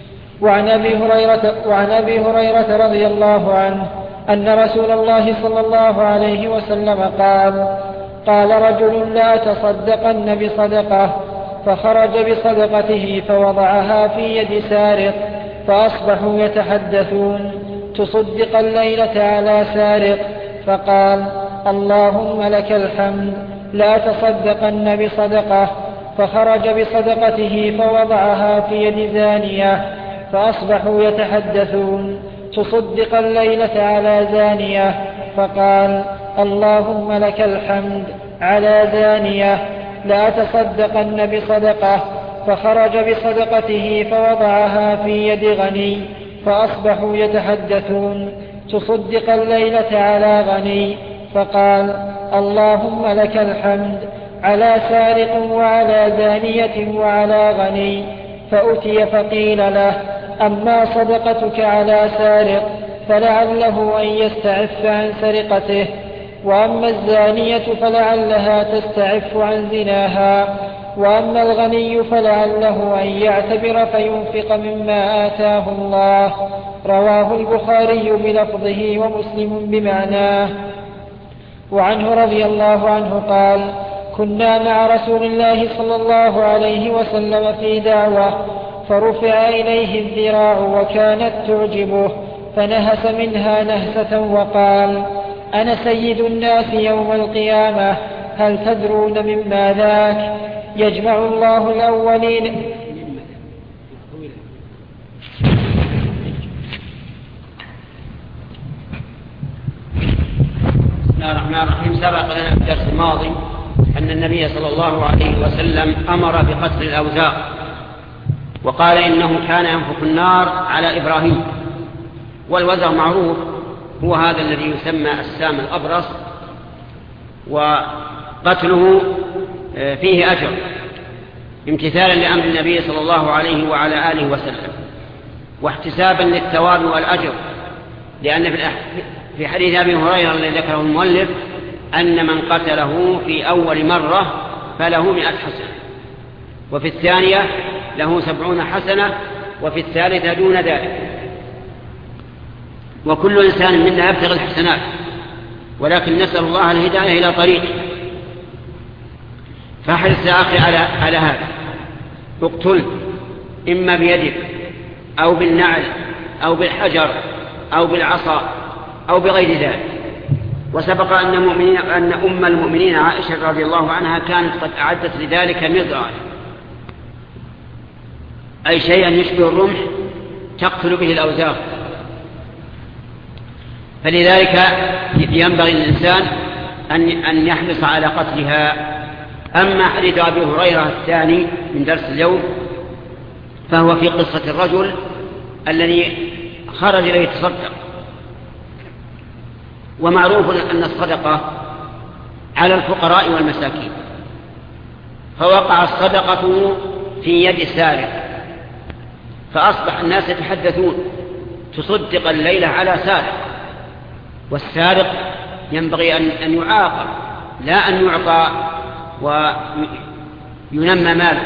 وعن أبي هريرة, وعن أبي هريرة رضي الله عنه أن رسول الله صلى الله عليه وسلم قال: قال رجل: لا تصدقن بصدقة، فخرج بصدقته فوضعها في يد سارق، فأصبحوا يتحدثون: تصدق الليلة على سارق، فقال: اللهم لك الحمد، لا تصدقن بصدقة، فخرج بصدقته فوضعها في يد زانية، فأصبحوا يتحدثون: تصدق الليلة على زانية، فقال: اللهم لك الحمد، على زانية، لا تصدقن بصدقة، فخرج بصدقته فوضعها في يد غني، فأصبحوا يتحدثون: تصدق الليلة على غني، فقال: اللهم لك الحمد، على سارق وعلى زانية وعلى غني. فأتي فقيل له: أما صدقتك على سارق فلعله أن يستعف عن سرقته، وأما الزانية فلعلها تستعف عن زناها، وأما الغني فلعله أن يعتبر فينفق مما آتاه الله. رواه البخاري بلفظه ومسلم بمعناه. وعنه رضي الله عنه قال: كنا مع رسول الله صلى الله عليه وسلم في دعوة، فرفع إليه الذراع وكانت تعجبه، فنهس منها نهسة وقال: أنا سيد الناس يوم القيامة، هل تدرون مما ذاك؟ يجمع الله الأولين. بسم الله الرحمن الرحيم. سبق لنا في الدرس الماضي أن النبي صلى الله عليه وسلم أمر بقتل الأوزاع، وقال إنه كان ينفخ النار على إبراهيم. والوزغ معروف، هو هذا الذي يسمى السام الأبرص، وقتله فيه أجر امتثالا لأمر النبي صلى الله عليه وعلى آله وسلم، واحتسابا للثواب والأجر، لأن في حديث أبي هريرة الذي ذكره المؤلف أن من قتله في أول مرة فله مئة حسنة، وفي الثانية له سبعون حسنة، وفي الثالثة دون ذلك. وكل إنسان منا يبتغي الحسنات، ولكن نسأل الله الهداية إلى طريقه. فاحرص يا أخي على, على هذا، اقتل إما بيدك أو بالنعل أو بالحجر أو بالعصا أو بغير ذلك. وسبق أن, أن أم المؤمنين عائشة رضي الله عنها كانت قد أعدت لذلك مزرعا، أي شيئا يشبه الرمح تقتل به الأوزاغ. فلذلك ينبغي للإنسان أن يحرص على قتلها. أما حديث أبي هريرة الثاني من درس اليوم فهو في قصة الرجل الذي خرج ليتصدق. ومعروف أن الصدقة على الفقراء والمساكين، فوقع الصدقة في يد سارق، فأصبح الناس يتحدثون تصدق الليلة على سارق، والسارق ينبغي أن يعاقب لا أن يعطى وينمى ماله.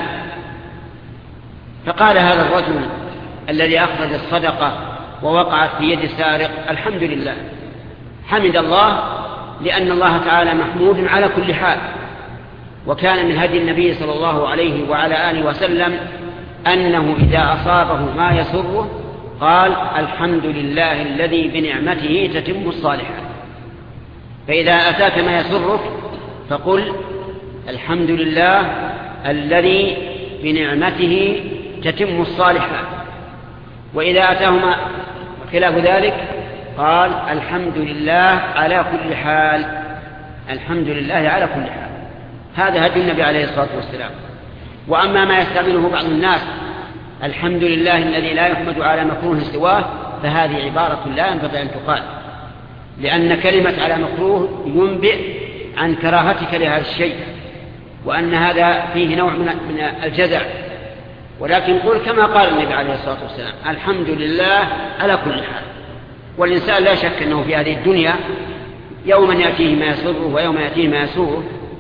فقال هذا الرجل الذي أخرج الصدقة ووقعت في يد سارق: الحمد لله. حمد الله لأن الله تعالى محمود على كل حال. وكان من هدي النبي صلى الله عليه وعلى آله وسلم أنه إذا أصابه ما يسره قال: الحمد لله الذي بنعمته تتم الصالحات. فإذا أتاك ما يسرك فقل: الحمد لله الذي بنعمته تتم الصالحات. وإذا أتاهما خلاف ذلك قال: الحمد لله على كل حال. الحمد لله على كل حال. هذا هدي النبي عليه الصلاة والسلام. وأما ما يستعمله بعض الناس: الحمد لله الذي لا يحمد على مكروه سواه، فهذه عبارة لا ينبغي أن تقال، لأن كلمة على مكروه ينبئ عن كراهتك لهذا الشيء، وأن هذا فيه نوع من الجزع. ولكن قل كما قال النبي عليه الصلاة والسلام: الحمد لله على كل حال. والإنسان لا شك أنه في هذه الدنيا يوما يأتيه ما يسره ويوم يأتيه ما يسوه،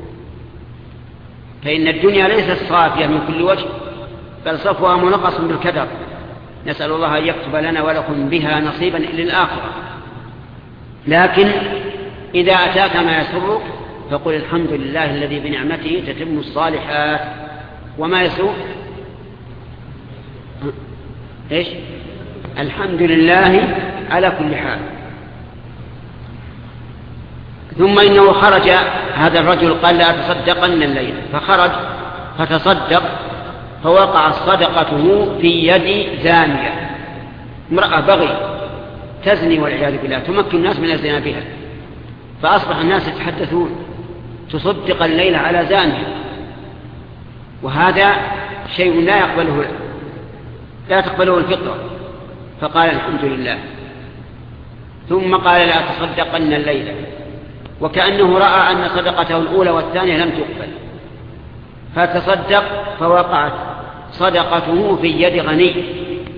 فإن الدنيا ليست صافية من كل وجه، بل صفوها منقص بالكدر. نسأل الله أن يكتب لنا ولكم بها نصيبا للآخرة. لكن إذا أتاك ما يسرك فقل: الحمد لله الذي بنعمته تتم الصالحات. وما يسوء إيش؟ الحمد لله على كل حال. ثم إنه خرج هذا الرجل قال: لا أتصدقن الليل، فخرج فتصدق، فوقع صدقته في يد زانية، امرأة بغي تزني والعياذ بالله، تمكن الناس من الزنا بها. فأصبح الناس يتحدثون تصدق الليل على زانية، وهذا شيء لا يقبله لا تقبله الفطرة. فقال: الحمد لله. ثم قال: لا تصدقن الليلة، وكأنه رأى أن صدقته الأولى والثانية لم تقبل، فتصدق فوقعت صدقته في يد غني.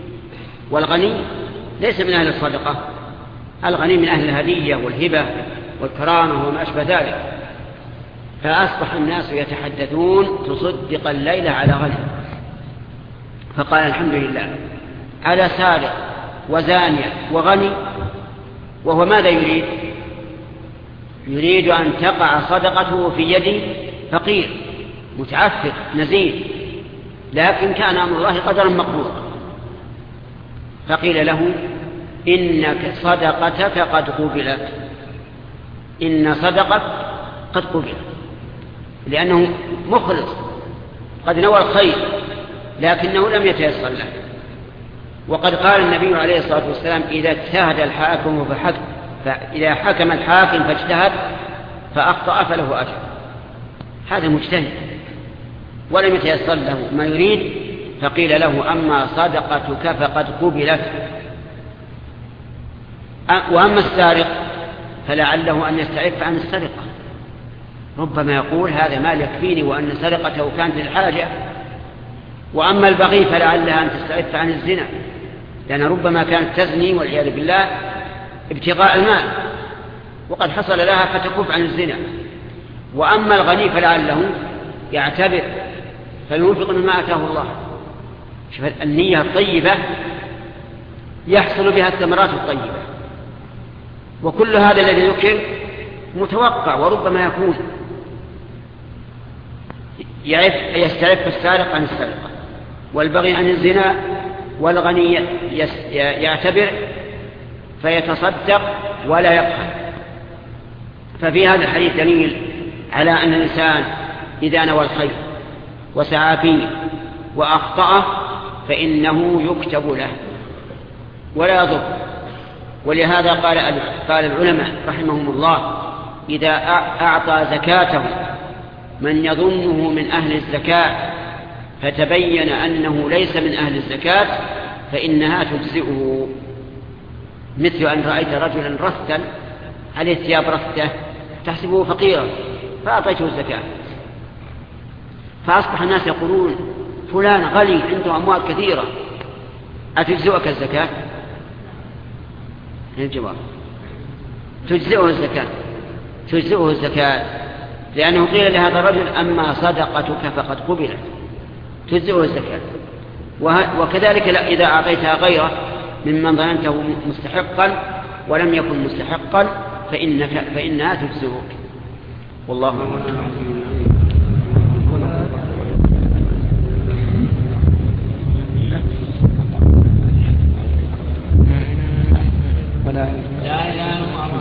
والغني ليس من أهل الصدقة، الغني من أهل الهدية والهبة والكرامة وما أشبه ذلك. فأصبح الناس يتحدثون تصدق الليلة على غد. فقال الحمد لله على سارق وزانية وغني. وهو ماذا يريد؟ يريد أن تقع صدقته في يد فقير متعفف نزيل، لكن كان أمر الله قدرا مقدورا. فقيل له إنك صدقتك قد قبلت، إن صدقك قد قبلت، لأنه مخلص قد نوى الخير لكنه لم يتيسر له. وقد قال النبي عليه الصلاة والسلام إذا اجتهد الحاكم فحكم فإذا حكم الحاكم فاجتهد فأخطأ فله أجر. هذا مجتهد ولم يتيسر له ما يريد. فقيل له أما صدقتك فقد قبلت، وأما السارق فلعله أن يستعف عن السرقة، ربما يقول هذا مال يكفيني وأن سرقته كانت للحاجة. وأما البغي فلعلها أن تستعف عن الزنا، لأن ربما كانت تزني والعياذ بالله ابتغاء المال وقد حصل لها فتكف عن الزنا. وأما الغني فلعله يعتبر فينفق مما آتاه الله. شوف النية الطيبة يحصل بها الثمرات الطيبة. وكل هذا الذي ذكر متوقع وربما يكون. يستعف السارق عن السرقة، والبغي عن الزنا، والغني يعتبر فيتصدق ولا يبخل. ففي هذا الحديث دليل على أن الإنسان إذا نوى الخير وسعى فيه وأخطأه فإنه يكتب له ولا يضر. ولهذا قال قال العلماء رحمهم الله إذا أعطى زكاته من يظنه من أهل الزكاة فتبين أنه ليس من أهل الزكاة فإنها تجزئه. مثل أن رأيت رجلا رثا عليه ثياب رثة تحسبه فقيرا فأعطيته الزكاة، فأصبح الناس يقولون فلان غني عنده أموال كثيرة أتجزئك الزكاة؟ الجواب تجزئه الزكاة، تجزئه الزكاة لأنه قيل لهذا الرجل أما صدقتك فقد قبلت، تجزئه الزكاة. وكذلك إذا أعطيتها غيره ممن ظننته مستحقا ولم يكن مستحقا فإنك فإنها تجزئك. والله أعلم. ولا لا إله إلا الله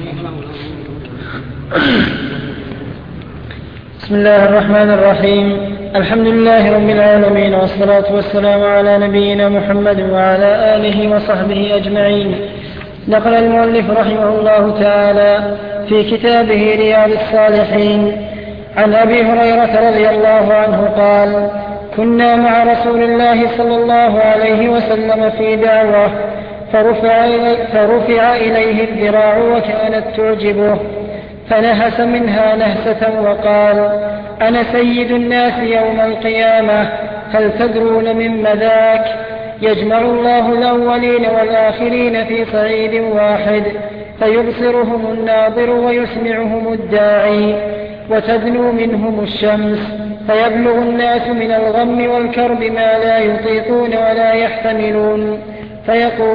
بسم الله الرحمن الرحيم. الحمد لله رب العالمين، والصلاة والسلام على نبينا محمد وعلى آله وصحبه أجمعين. نقل المؤلف رحمه الله تعالى في كتابه رياض الصالحين عن أبي هريرة رضي الله عنه قال: كنا مع رسول الله صلى الله عليه وسلم في دعوة فرفع, إلي فرفع إليه الذراع وكانت تعجبه فنهس منها نهسة وقال: أنا سيد الناس يوم القيامة، هل تدرون مما ذاك؟ يجمع الله الأولين والآخرين في صعيد واحد فيبصرهم الناظر ويسمعهم الداعي، وتدنو منهم الشمس فيبلغ الناس من الغم والكرب ما لا يطيقون ولا يحتملون فيقول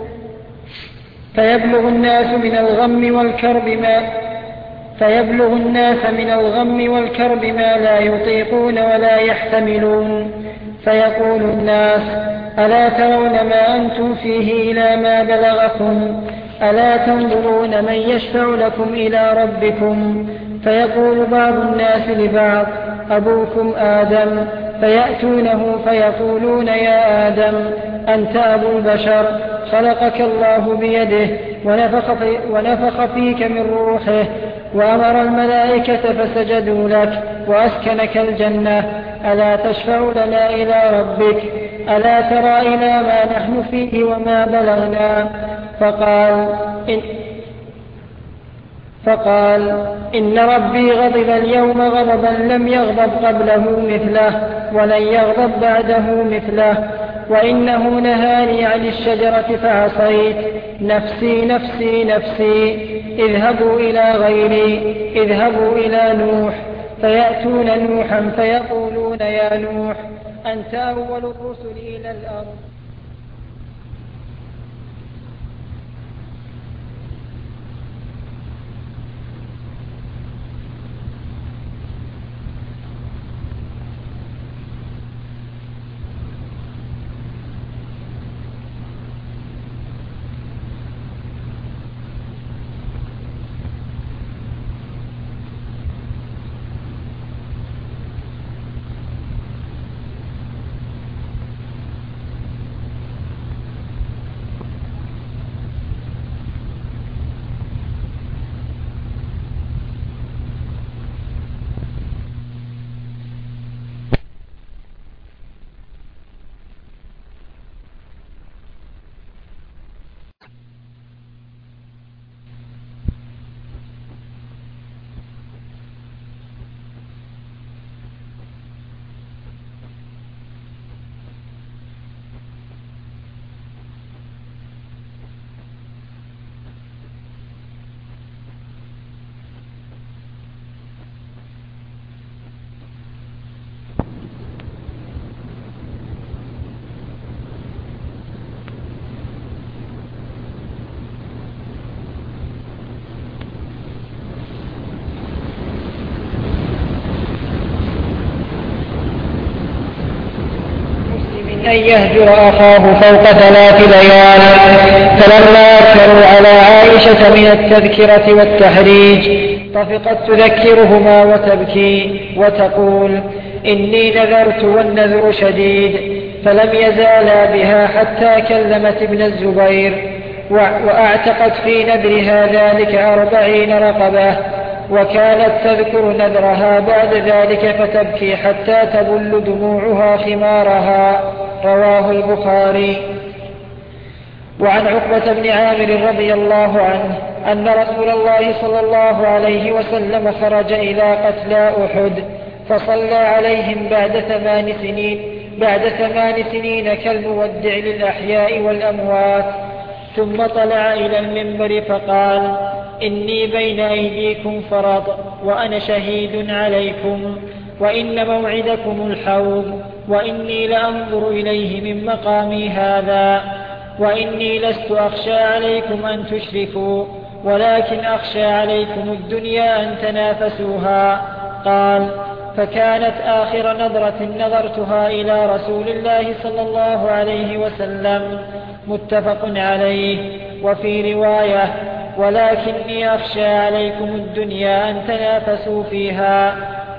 فيبلغ الناس من الغم والكرب ما فيبلغ الناس من الغم والكرب ما لا يطيقون ولا يحتملون فيقول الناس: ألا ترون ما أنتم فيه إلى ما بلغكم؟ ألا تنظرون من يشفع لكم إلى ربكم؟ فيقول بعض الناس لبعض: أبوكم آدم. فيأتونه فيقولون: يا آدم أنت أبو البشر، خلقك الله بيده ونفخ, في ونفخ فيك من روحه وأمر الملائكة فسجدوا لك وأسكنك الجنة، ألا تشفع لنا إلى ربك؟ ألا ترى إلى ما نحن فيه وما بلغنا؟ فقال إن, فقال إن ربي غضب اليوم غضبا لم يغضب قبله مثله ولن يغضب بعده مثله، وإنه نهاني عن الشجرة فعصيت، نفسي نفسي نفسي. اذهبوا إلى غيري، اذهبوا إلى نوح، فيأتون نوحا فيقولون يا نوح أنت أول الرسل إلى الأرض. أن يهجر أخاه فوق ثلاث ليال. فلما أكثروا على عائشة من التذكرة والتحريج طفقت تذكرهما وتبكي وتقول إني نذرت والنذر شديد، فلم يزالا بها حتى كلمت ابن الزبير وأعتقت في نذرها ذلك أربعين رقبة، وكانت تذكر نذرها بعد ذلك فتبكي حتى تبل دموعها خمارها. رواه البخاري. وعن عقبة بن عامر رضي الله عنه أن رسول الله صلى الله عليه وسلم خرج إلى قتلى أحد فصلى عليهم بعد ثمان سنين بعد ثمان سنين كالمودع للأحياء والأموات، ثم طلع إلى المنبر فقال إني بين أيديكم فرط وأنا شهيد عليكم، وإن موعدكم الحوض، وإني لأنظر إليه من مقامي هذا، وإني لست أخشى عليكم أن تشركوا، ولكن أخشى عليكم الدنيا أن تنافسوها. قال فكانت آخر نظرة نظرتها إلى رسول الله صلى الله عليه وسلم. متفق عليه. وفي رواية ولكني أخشى عليكم الدنيا أن تنافسوا فيها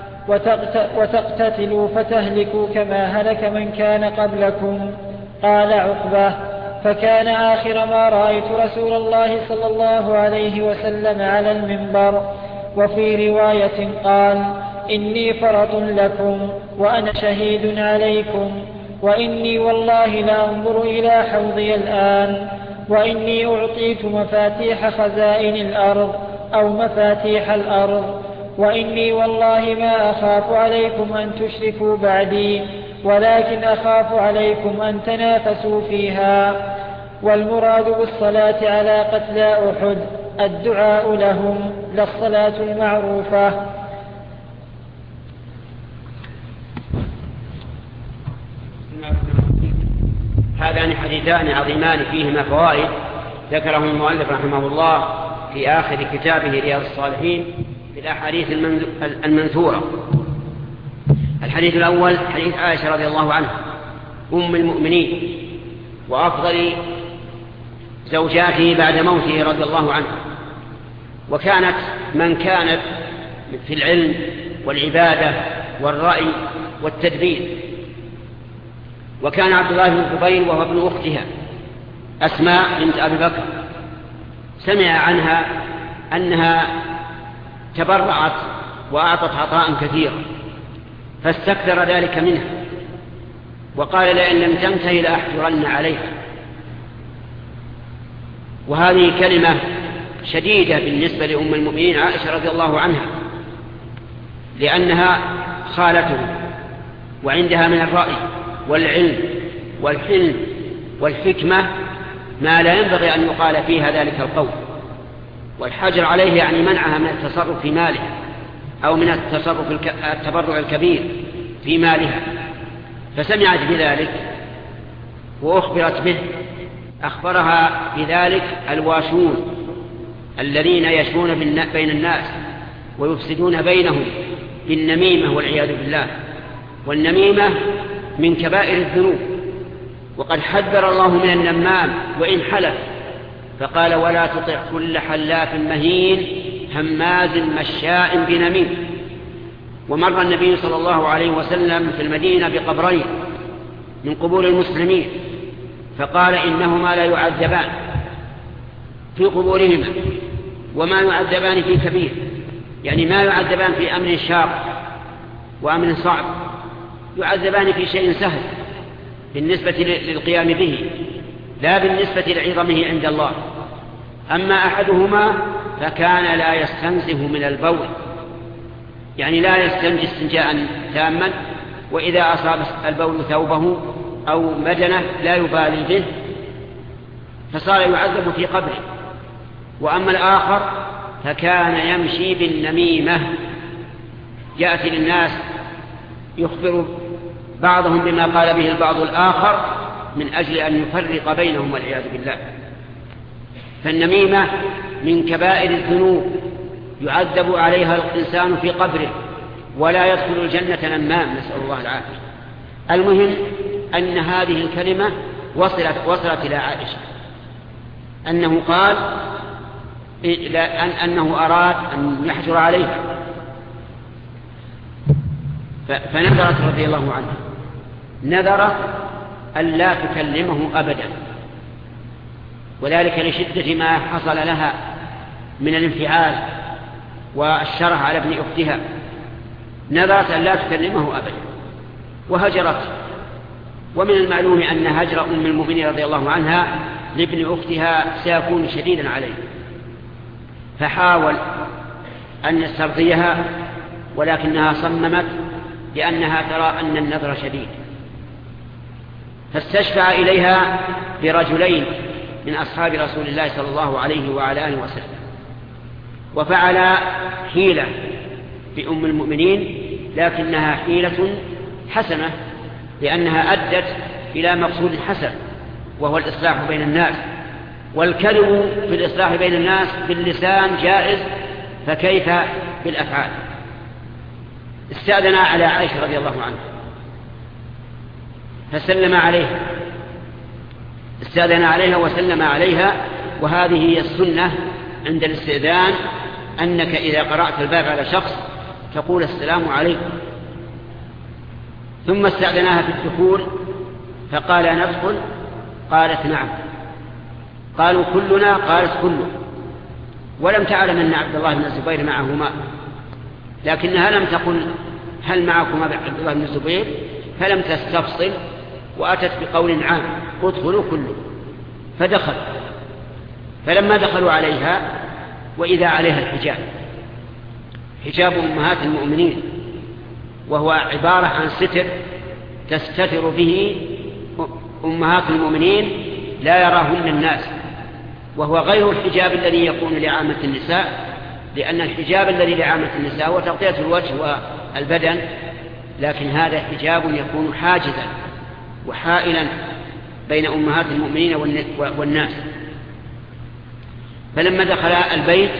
وتقتتلوا فتهلكوا كما هلك من كان قبلكم. قال عقبة فكان آخر ما رأيت رسول الله صلى الله عليه وسلم على المنبر. وفي رواية قال إني فرط لكم وأنا شهيد عليكم، وإني والله لأنظر إلى حوضي الآن، وإني أعطيت مفاتيح خزائن الأرض أو مفاتيح الأرض، وإني والله ما أخاف عليكم أن تشركوا بعدي، ولكن أخاف عليكم أن تنافسوا فيها. والمراد بالصلاة على قتلى أحد الدعاء لهم، لا الصلاة المعروفة. هذان حديثان عظيمان فيهما فوائد ذكرهم المؤلف رحمه الله في آخر كتابه رياض الصالحين في الأحاديث المنثورة. الحديث الأول حديث عائشة رضي الله عنها أم المؤمنين وأفضل زوجاته بعد موته رضي الله عنه، وكانت من كانت في العلم والعبادة والرأي والتدبير. وكان عبد الله بن الزبير وهو ابن أختها أسماء بنت أبي بكر سمع عنها أنها تبرعت وأعطت عطاء كثيرا فاستكثر ذلك منها وقال لئن لم تنتهي لأحجرن عليها. وهذه كلمة شديدة بالنسبة لأم المؤمنين عائشة رضي الله عنها، لأنها خالته وعندها من الرأي والعلم والحلم والحكمة ما لا ينبغي أن يقال فيها ذلك القول. والحجر عليه يعني منعها من التصرف في مالها أو من التصرف التبرع الكبير في مالها. فسمعت بذلك وأخبرت به. أخبرها بذلك الواشون الذين يشون بين الناس ويفسدون بينهم بالنميمة والعياذ بالله. والنميمة من كبائر الذنوب، وقد حذر الله من النمام وإن حلف، فقال: ولا تطع كل حلاف مهين هماز مشاء بنميم. ومر النبي صلى الله عليه وسلم في المدينة بقبرين من قبور المسلمين، فقال: إنهما لا يعذبان في قبورهما وما يعذبان في كبير، يعني ما يعذبان في أمر شاق وأمر صعب، يعذبان في شيء سهل بالنسبة للقيام به، لا بالنسبة لعظمه عند الله. أما أحدهما فكان لا يستنزه من البول، يعني لا يستنجي استنجاء تاما، وإذا أصاب البول ثوبه أو بدنه لا يبالي به، فصار يعذب في قبره. وأما الآخر فكان يمشي بالنميمة، يأتي للناس يخبر بعضهم بما قال به البعض الآخر من أجل أن يفرق بينهم والعياذ بالله. فالنميمة من كبائر الذنوب يعذب عليها الإنسان في قبره ولا يدخل الجنة نمام، نسأل الله العافية. المهم أن هذه الكلمة وصلت, وصلت إلى عائشة أنه قال أنه أراد أن يحجر عليه، فنذرت رضي الله عنها، نذرت ألا تكلمه أبدا، وذلك لشدة ما حصل لها من الانفعال والشرح على ابن أختها. نذرت ألا تكلمه أبدا وهجرت. ومن المعلوم أن هجر أم المؤمنين رضي الله عنها لابن أختها سيكون شديدا عليه، فحاول أن يسترضيها، ولكنها صممت لأنها ترى أن النذر شديد، فاستشفع إليها برجلين من أصحاب رسول الله صلى الله عليه وعلى آله وسلم، وفعل حيلة بأم المؤمنين، لكنها حيلة حسنة لأنها أدت إلى مقصود حسن وهو الإصلاح بين الناس، والكلم في الإصلاح بين الناس باللسان جائز، فكيف بالأفعال. استأذن على عائشة رضي الله عنها فسلم عليها، استأذن عليها وسلم عليها. وهذه هي السنة عند الاستئذان، أنك إذا قرأت الباب على شخص تقول السلام عليكم. ثم استأذناها في الدخول فقال: ندخل؟ قالت: نعم. قالوا: كلنا؟ قالت: كله. ولم تعلم أن عبد الله بن الزبير معهما، لكنها لم تقل هل معكما عبد الله بن الزبير، فلم تستفصل وأتت بقول عام: ادخلوا كله. فدخل. فلما دخلوا عليها وإذا عليها الحجاب، حجاب أمهات المؤمنين، وهو عبارة عن ستر تستتر به أمهات المؤمنين لا يراهن الناس، وهو غير الحجاب الذي يكون لعامة النساء، لأن الحجاب الذي لعامة النساء هو تغطية الوجه والبدن، لكن هذا حجاب يكون حاجزا وحائلا بين أمهات المؤمنين والناس. فلما دخل البيت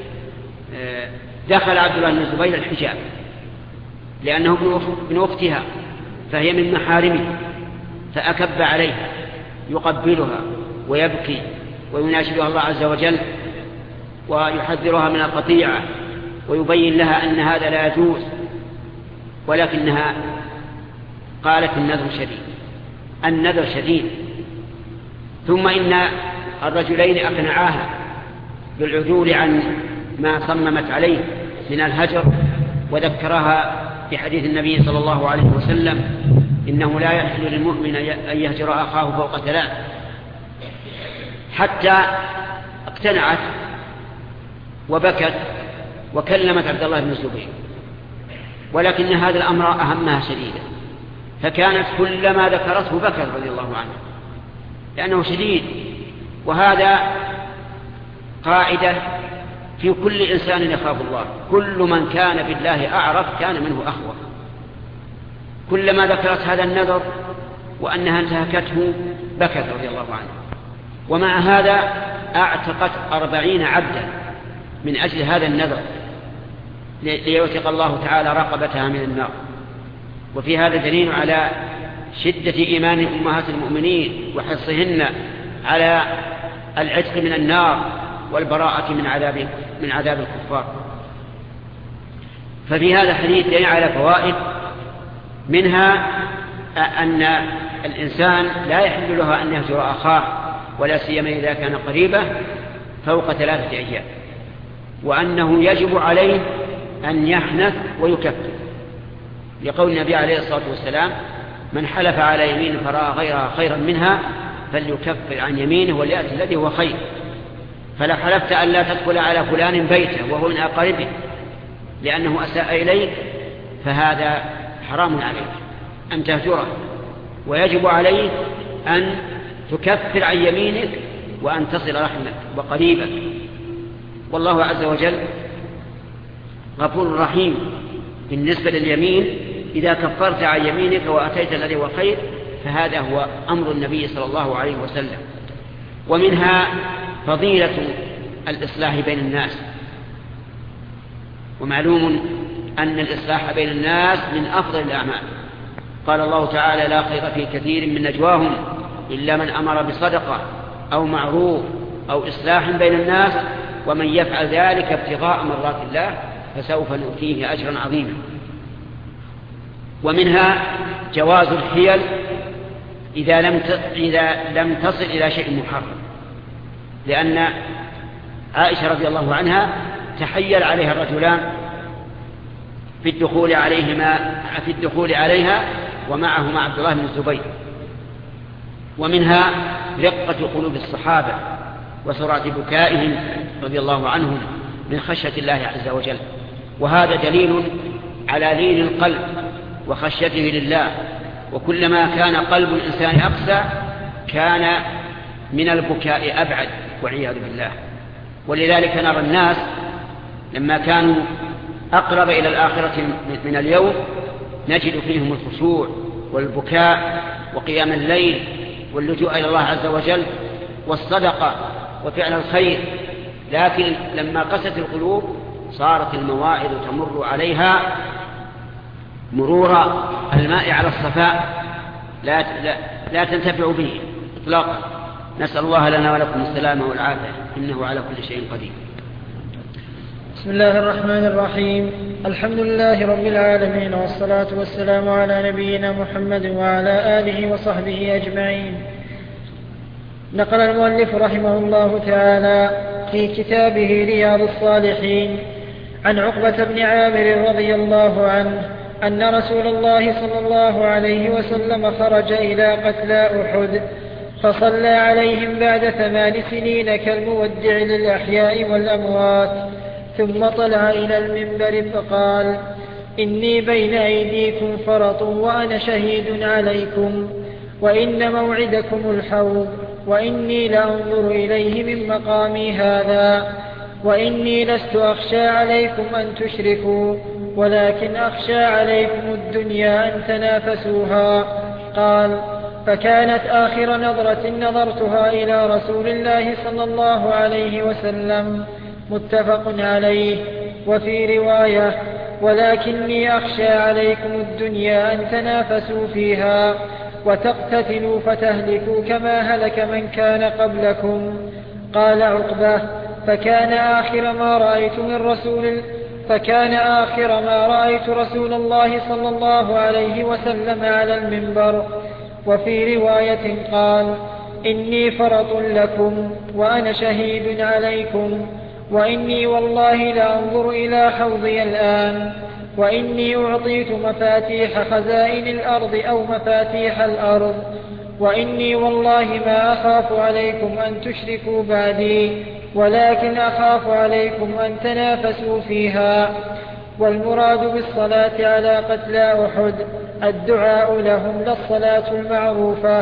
دخل عبد الله بن الزبير الحجاب لأنه ابن أختها، فهي من محارمه، فأكب عليها يقبلها ويبكي ويناشدها الله عز وجل ويحذرها من القطيعة ويبين لها أن هذا لا يجوز، ولكنها قالت: النذر شديد، النذر شديد. ثم إن الرجلين أقنعاها بالعدول عن ما صممت عليه من الهجر، وذكرها بحديث النبي صلى الله عليه وسلم: إنه لا يحل للمؤمن أن يهجر أخاه فوق ثلاث، حتى اقتنعت وبكت وكلمت عبد الله بن الزبير. ولكن هذا الأمر أهمها شديدا، فكانت كلما ذكرته بكت رضي الله عنه لأنه شديد. وهذا قاعدة في كل إنسان يخاف الله. كل من كان بالله أعرف كان منه أخوف. كلما ذكرت هذا النذر وأنها انتهكته بكت رضي الله عنه. ومع هذا اعتقت أربعين عبدا من أجل هذا النذر ليوثق الله تعالى رقبتها من النار. وفي هذا دليل على شدة إيمان أمهات المؤمنين وحرصهن على العتق من النار والبراءة من عذاب من عذاب الكفار. ففي هذا الحديث دليل على فوائد، منها أن الإنسان لا يحل له أن يهجر أخاه ولا سيما إذا كان قريبه فوق ثلاثة أيام، وأنه يجب عليه أن يحنث ويكفر، لقول النبي عليه الصلاة والسلام: من حلف على يمين فرأى غيرها خيرا منها فليكفر عن يمينه وليأتي الذي هو خير. فلو حلفت أن لا تدخل على فلان بيته وهو من أقاربه لأنه أساء إليك فهذا حرام عليك أن تهجره، ويجب عليه أن تكفر عن يمينك وأن تصل رحمك وقريبك. والله عز وجل غفور رحيم بالنسبة لليمين. إذا كفرت عن يمينك وأتيت الذي هو خير فهذا هو أمر النبي صلى الله عليه وسلم. ومنها فضيلة الإصلاح بين الناس، ومعلوم أن الإصلاح بين الناس من أفضل الأعمال. قال الله تعالى: لا خير في كثير من نجواهم إلا من أمر بصدقة أو معروف أو إصلاح بين الناس ومن يفعل ذلك ابتغاء مرضات الله فسوف نؤتيه أجرا عظيما. ومنها جواز الحيل إذا لم إذا لم تصل إلى شيء محرم، لأن عائشة رضي الله عنها تحيل عليها الرجلان في الدخول عليهما في الدخول عليها ومعهما عبد الله بن الزبير. ومنها رقة قلوب الصحابة وسرعة بكائهم رضي الله عنهم من خشية الله عز وجل، وهذا دليل على لين القلب وخشيته لله. وكلما كان قلب الإنسان أقسى كان من البكاء أبعد والعياذ بالله. ولذلك نرى الناس لما كانوا أقرب إلى الآخرة من اليوم نجد فيهم الخشوع والبكاء وقيام الليل واللجوء إلى الله عز وجل والصدقة وفعل الخير. لكن لما قست القلوب صارت المواعظ تمر عليها مرور الماء على الصفاء، لا, لا, لا تنتفع به إطلاقا. نسأل الله لنا ولكم السلامة والعافية، إنه على كل شيء قدير. بسم الله الرحمن الرحيم. الحمد لله رب العالمين، والصلاة والسلام على نبينا محمد وعلى آله وصحبه أجمعين. نقل المؤلف رحمه الله تعالى في كتابه رياض الصالحين عن عقبة بن عامر رضي الله عنه أن رسول الله صلى الله عليه وسلم خرج إلى قتلى أحد فصلى عليهم بعد ثمان سنين كالمودع للأحياء والأموات، ثم طلع إلى المنبر فقال: إني بين أيديكم فرط وأنا شهيد عليكم، وإن موعدكم الحوض، وإني لأنظر إليه من مقامي هذا، وإني لست أخشى عليكم أن تشركوا، ولكن أخشى عليكم الدنيا أن تنافسوها. قال: فكانت آخر نظرة نظرتها إلى رسول الله صلى الله عليه وسلم. متفق عليه. وفي رواية: ولكني أخشى عليكم الدنيا أن تنافسوا فيها وتقتتلوا فتهلكوا كما هلك من كان قبلكم. قال عقبة: فكان آخر ما رأيت من رسول فكان آخر ما رأيت رسول الله صلى الله عليه وسلم على المنبر. وفي رواية قال: إني فرط لكم وأنا شهيد عليكم، وإني والله لأنظر إلى حوضي الآن، وإني أعطيت مفاتيح خزائن الأرض أو مفاتيح الأرض، وإني والله ما أخاف عليكم أن تشركوا بعدي، ولكن أخاف عليكم أن تنافسوا فيها. والمراد بالصلاة على قتلى أحد الدعاء لهم لا الصلاة المعروفة.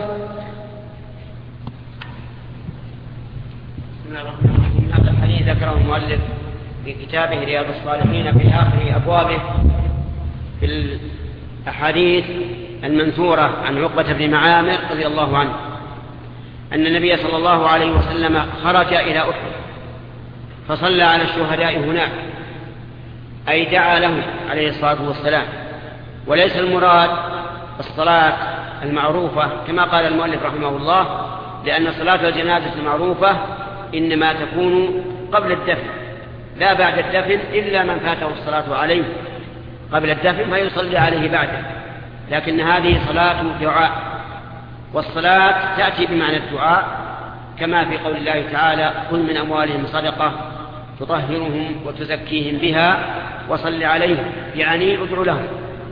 هذا الحديث ذكره المؤلف في كتابه رياض الصالحين في آخر أبوابه في الأحاديث المنثورة عن عقبة بن معامر رضي الله عنه أن النبي صلى الله عليه وسلم خرج إلى أحد فصلى على الشهداء هناك، أي دعا لهم عليه الصلاة والسلام. وليس المراد الصلاة المعروفة كما قال المؤلف رحمه الله، لأن صلاة الجنازة المعروفة إنما تكون قبل الدفن لا بعد الدفن، إلا من فاته الصلاة عليه قبل الدفن فيصلي عليه بعده، لكن هذه صلاة دعاء، والصلاة تأتي بمعنى الدعاء كما في قول الله تعالى: خذ من أموالهم صدقة تطهرهم وتزكيهم بها وصل عليهم، يعني ادعو لهم.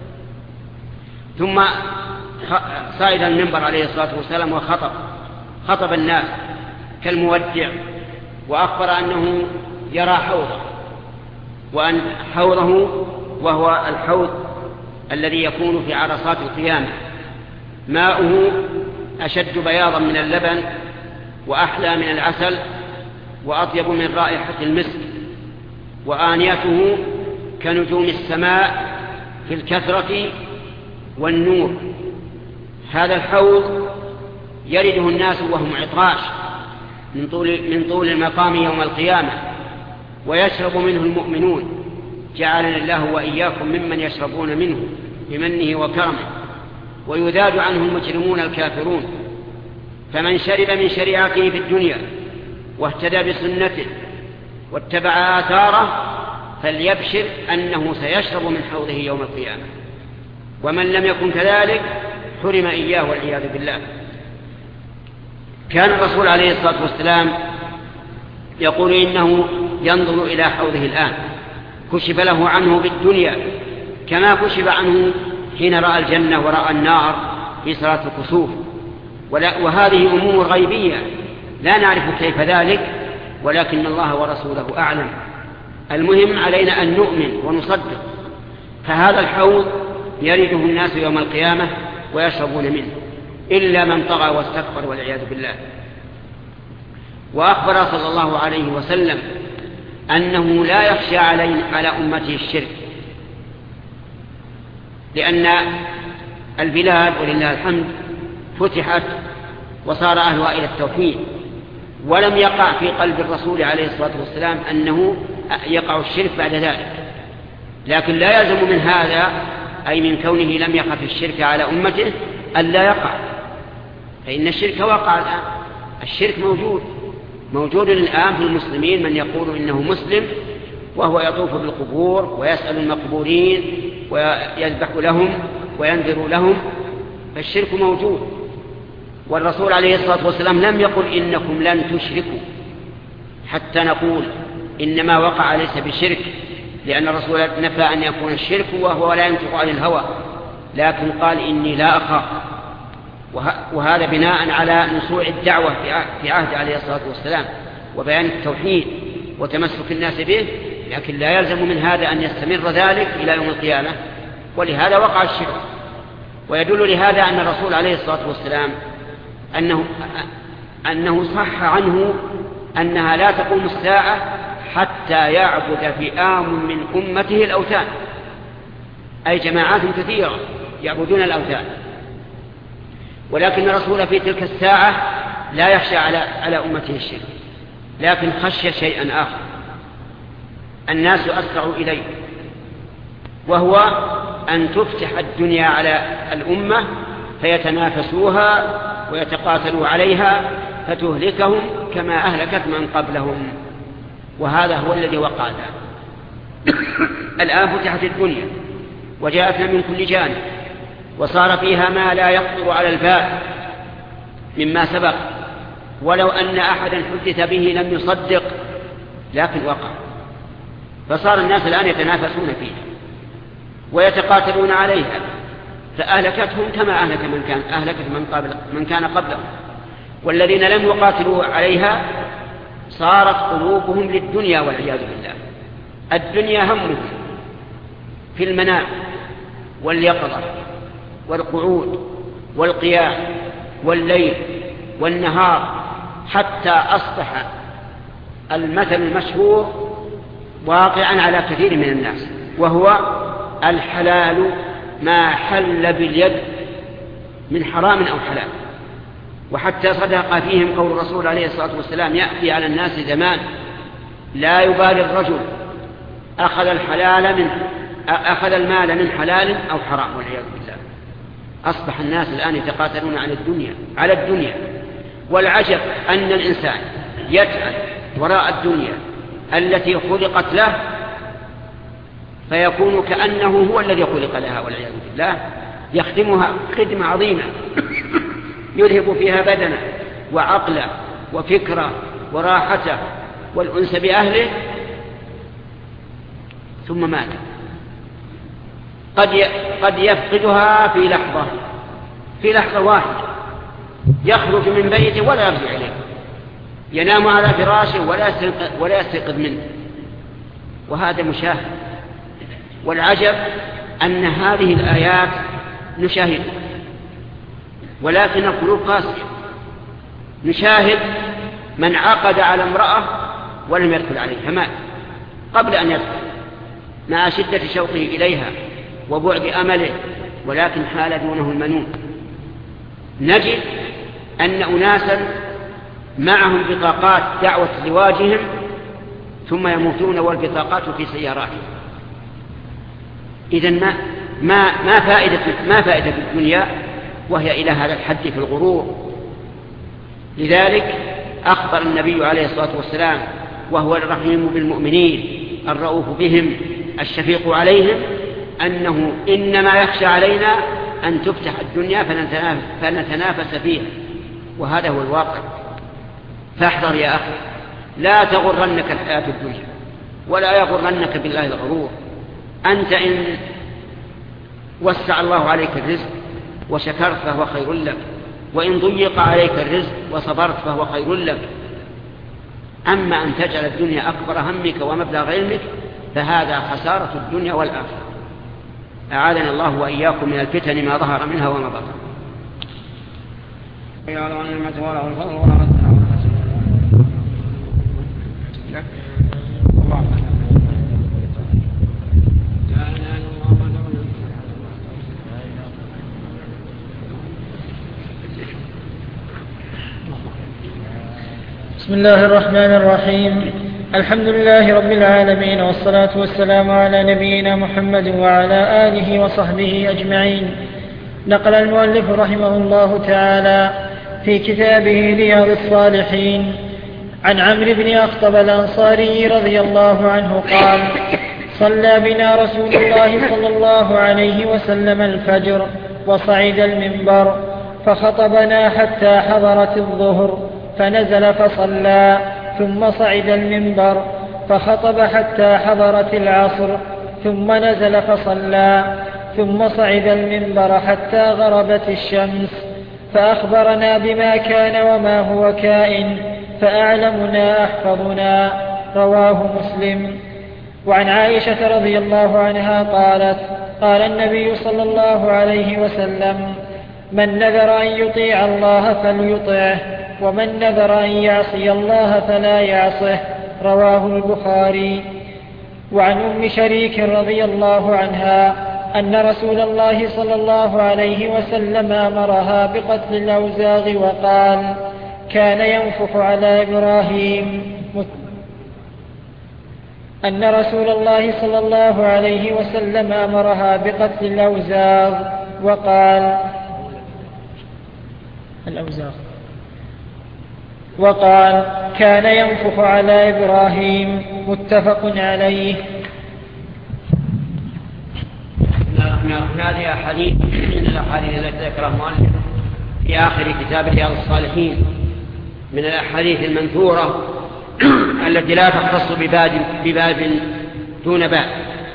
ثم صعد المنبر عليه الصلاة والسلام وخطب خطب الناس كالمودع، وأخبر أنه يرى حوضه، وأن حوضه وهو الحوض الذي يكون في عرصات القيامة، ماؤه أشد بياضا من اللبن وأحلى من العسل وأطيب من رائحة المسك، وآنيته كنجوم السماء في الكثرة والنور. هذا الحوض يرده الناس وهم عطاش من طول, من طول المقام يوم القيامة، ويشرب منه المؤمنون، جعلنا الله وإياكم ممن يشربون منه بمنه وكرمه، ويذاد عنه المجرمون الكافرون. فمن شرب من شريعته في الدنيا واهتدى بسنته واتبع آثاره فليبشر أنه سيشرب من حوضه يوم القيامة، ومن لم يكن كذلك حرم إياه والعياذ بالله. كان الرسول عليه الصلاة والسلام يقول إنه ينظر إلى حوضه الآن، كشف له عنه بالدنيا كما كشف عنه حين رأى الجنة ورأى النار في صلاة الكسوف، وهذه أمور غيبية لا نعرف كيف ذلك، ولكن الله ورسوله أعلم. المهم علينا أن نؤمن ونصدق. فهذا الحوض يرده الناس يوم القيامة ويشربون منه إلا من طغى واستكبر والعياذ بالله. وأخبر صلى الله عليه وسلم أنه لا يخشى على أمته الشرك، لأن البلاد ولله الحمد فتحت وصار أهلها إلى التوحيد، ولم يقع في قلب الرسول عليه الصلاة والسلام أنه يقع الشرك بعد ذلك. لكن لا يلزم من هذا، أي من كونه لم يخف الشرك على أمته، ألا يقع، فإن الشرك وقع الآن. الشرك موجود موجود الآن في المسلمين، من يقول إنه مسلم وهو يطوف بالقبور ويسأل المقبورين ويذبح لهم وينذر لهم، فالشرك موجود. والرسول عليه الصلاة والسلام لم يقل إنكم لن تشركوا حتى نقول إنما وقع ليس بشرك، لأن الرسول نفى أن يكون الشرك وهو لا ينطق عن الهوى، لكن قال إني لا أخاف، وهذا بناء على نشوع الدعوة في عهد عليه الصلاة والسلام وبيان التوحيد وتمسك الناس به، لكن لا يلزم من هذا أن يستمر ذلك إلى يوم القيامة، ولهذا وقع الشرك. ويدل لهذا أن الرسول عليه الصلاة والسلام أنه, أنه صح عنه أنها لا تقوم الساعة حتى يعبد فئام من أمته الأوثان، أي جماعات كثيرة يعبدون الأوثان. ولكن الرسول في تلك الساعة لا يخشى على, على أمته الشرك، لكن خشي شيئا آخر الناس أسرعوا إليه، وهو أن تفتح الدنيا على الأمة فيتنافسوها ويتقاتلوا عليها فتهلكهم كما أهلكت من قبلهم، وهذا هو الذي وقع الآن. فتحت الدنيا وجاءتنا من كل جانب، وصار فيها ما لا يخطر على البال مما سبق، ولو أن أحدا حدث به لم يصدق، لكن وقع. فصار الناس الآن يتنافسون فيها ويتقاتلون عليها، فأهلكتهم كما أهلك من كان أهلكت من قبل من كان قبلهم. والذين لم يقاتلوا عليها صارت قلوبهم للدنيا والعياذ بالله. الدنيا همهم في المنام واليقظة والقعود والقيام والليل والنهار، حتى أصبح المثل المشهور واقعا على كثير من الناس، وهو الحلال ما حل باليد من حرام أو حلال. وحتى صدق فيهم قول الرسول عليه الصلاة والسلام: يأتي على الناس زمان لا يبالي الرجل أخذ الحلال من أخذ المال من حلال أو حرام، والعياذ بالله. أصبح الناس الآن يتقاتلون على الدنيا على الدنيا والعجب أن الإنسان يجعل وراء الدنيا التي خلقت له فيكون كأنه هو الذي خلق لها، والعياذ بالله. يخدمها خدمة عظيمة يرهب فيها بدنه وعقله وفكره وراحته والأنس بأهله، ثم مات. قد قد يفقدها في لحظة في لحظة واحدة، يخرج من بيته ولا يرجع إليه، ينام على فراشه ولا يستيقظ منه، وهذا مشاهد. والعجب أن هذه الآيات نشاهد، ولكن القلوب قاسية. نشاهد من عقد على امرأة ولم يدخل عليها، مات قبل أن يدخل مع شدة شوقه إليها وبعد أمله، ولكن حال دونه المنون. نجد أن أناسا معهم بطاقات دعوة زواجهم ثم يموتون والبطاقات في سياراتهم. إذن ما ما ما فائدة ما فائدة الدنيا وهي إلى هذا الحد في الغرور. لذلك أخبر النبي عليه الصلاة والسلام وهو الرحيم بالمؤمنين الرؤوف بهم الشفيق عليهم أنه إنما يخشى علينا أن تفتح الدنيا فنتنافس فيها، وهذا هو الواقع. فاحذر يا أخي، لا تغرنك الحياة الدنيا ولا يغرنك بالله الغرور. أنت إن وسع الله عليك الرزق وشكرت فهو خير لك، وإن ضيق عليك الرزق وصبرت فهو خير لك. أما أن تجعل الدنيا أكبر همك ومبلغ علمك فهذا خسارة الدنيا والآخرة. أعاذنا الله وإياكم من الفتن ما ظهر منها وما بطن. بسم الله الرحمن الرحيم. الحمد لله رب العالمين، والصلاة والسلام على نبينا محمد وعلى آله وصحبه أجمعين. نقل المؤلف رحمه الله تعالى في كتابه رياض الصالحين عن عمرو بن أخطب الأنصاري رضي الله عنه قال: صلى بنا رسول الله صلى الله عليه وسلم الفجر وصعد المنبر فخطبنا حتى حضرت الظهر فنزل فصلى، ثم صعد المنبر فخطب حتى حضرت العصر ثم نزل فصلى، ثم صعد المنبر حتى غربت الشمس فأخبرنا بما كان وما هو كائن فأعلمنا أحفظنا. رواه مسلم. وعن عائشة رضي الله عنها قالت: قال النبي صلى الله عليه وسلم: من نذر أن يطيع الله فليطعه، ومن نذر أن يعصي الله فلا يعصه. رواه البخاري. وعن أم شريك رضي الله عنها أن رسول الله صلى الله عليه وسلم أمرها بقتل الأوزاغ وقال: كان ينفخ على إبراهيم أن رسول الله صلى الله عليه وسلم أمرها بقتل الأوزاغ وقال الأوزاغ وقال كان ينفخ على إبراهيم. متفق عليه. هذه أحاديث من الأحاديث التي ذكرها المؤلف في آخر كتاب رياض الصالحين من الأحاديث المنثورة التي لا تختص بباب, بباب دون باب.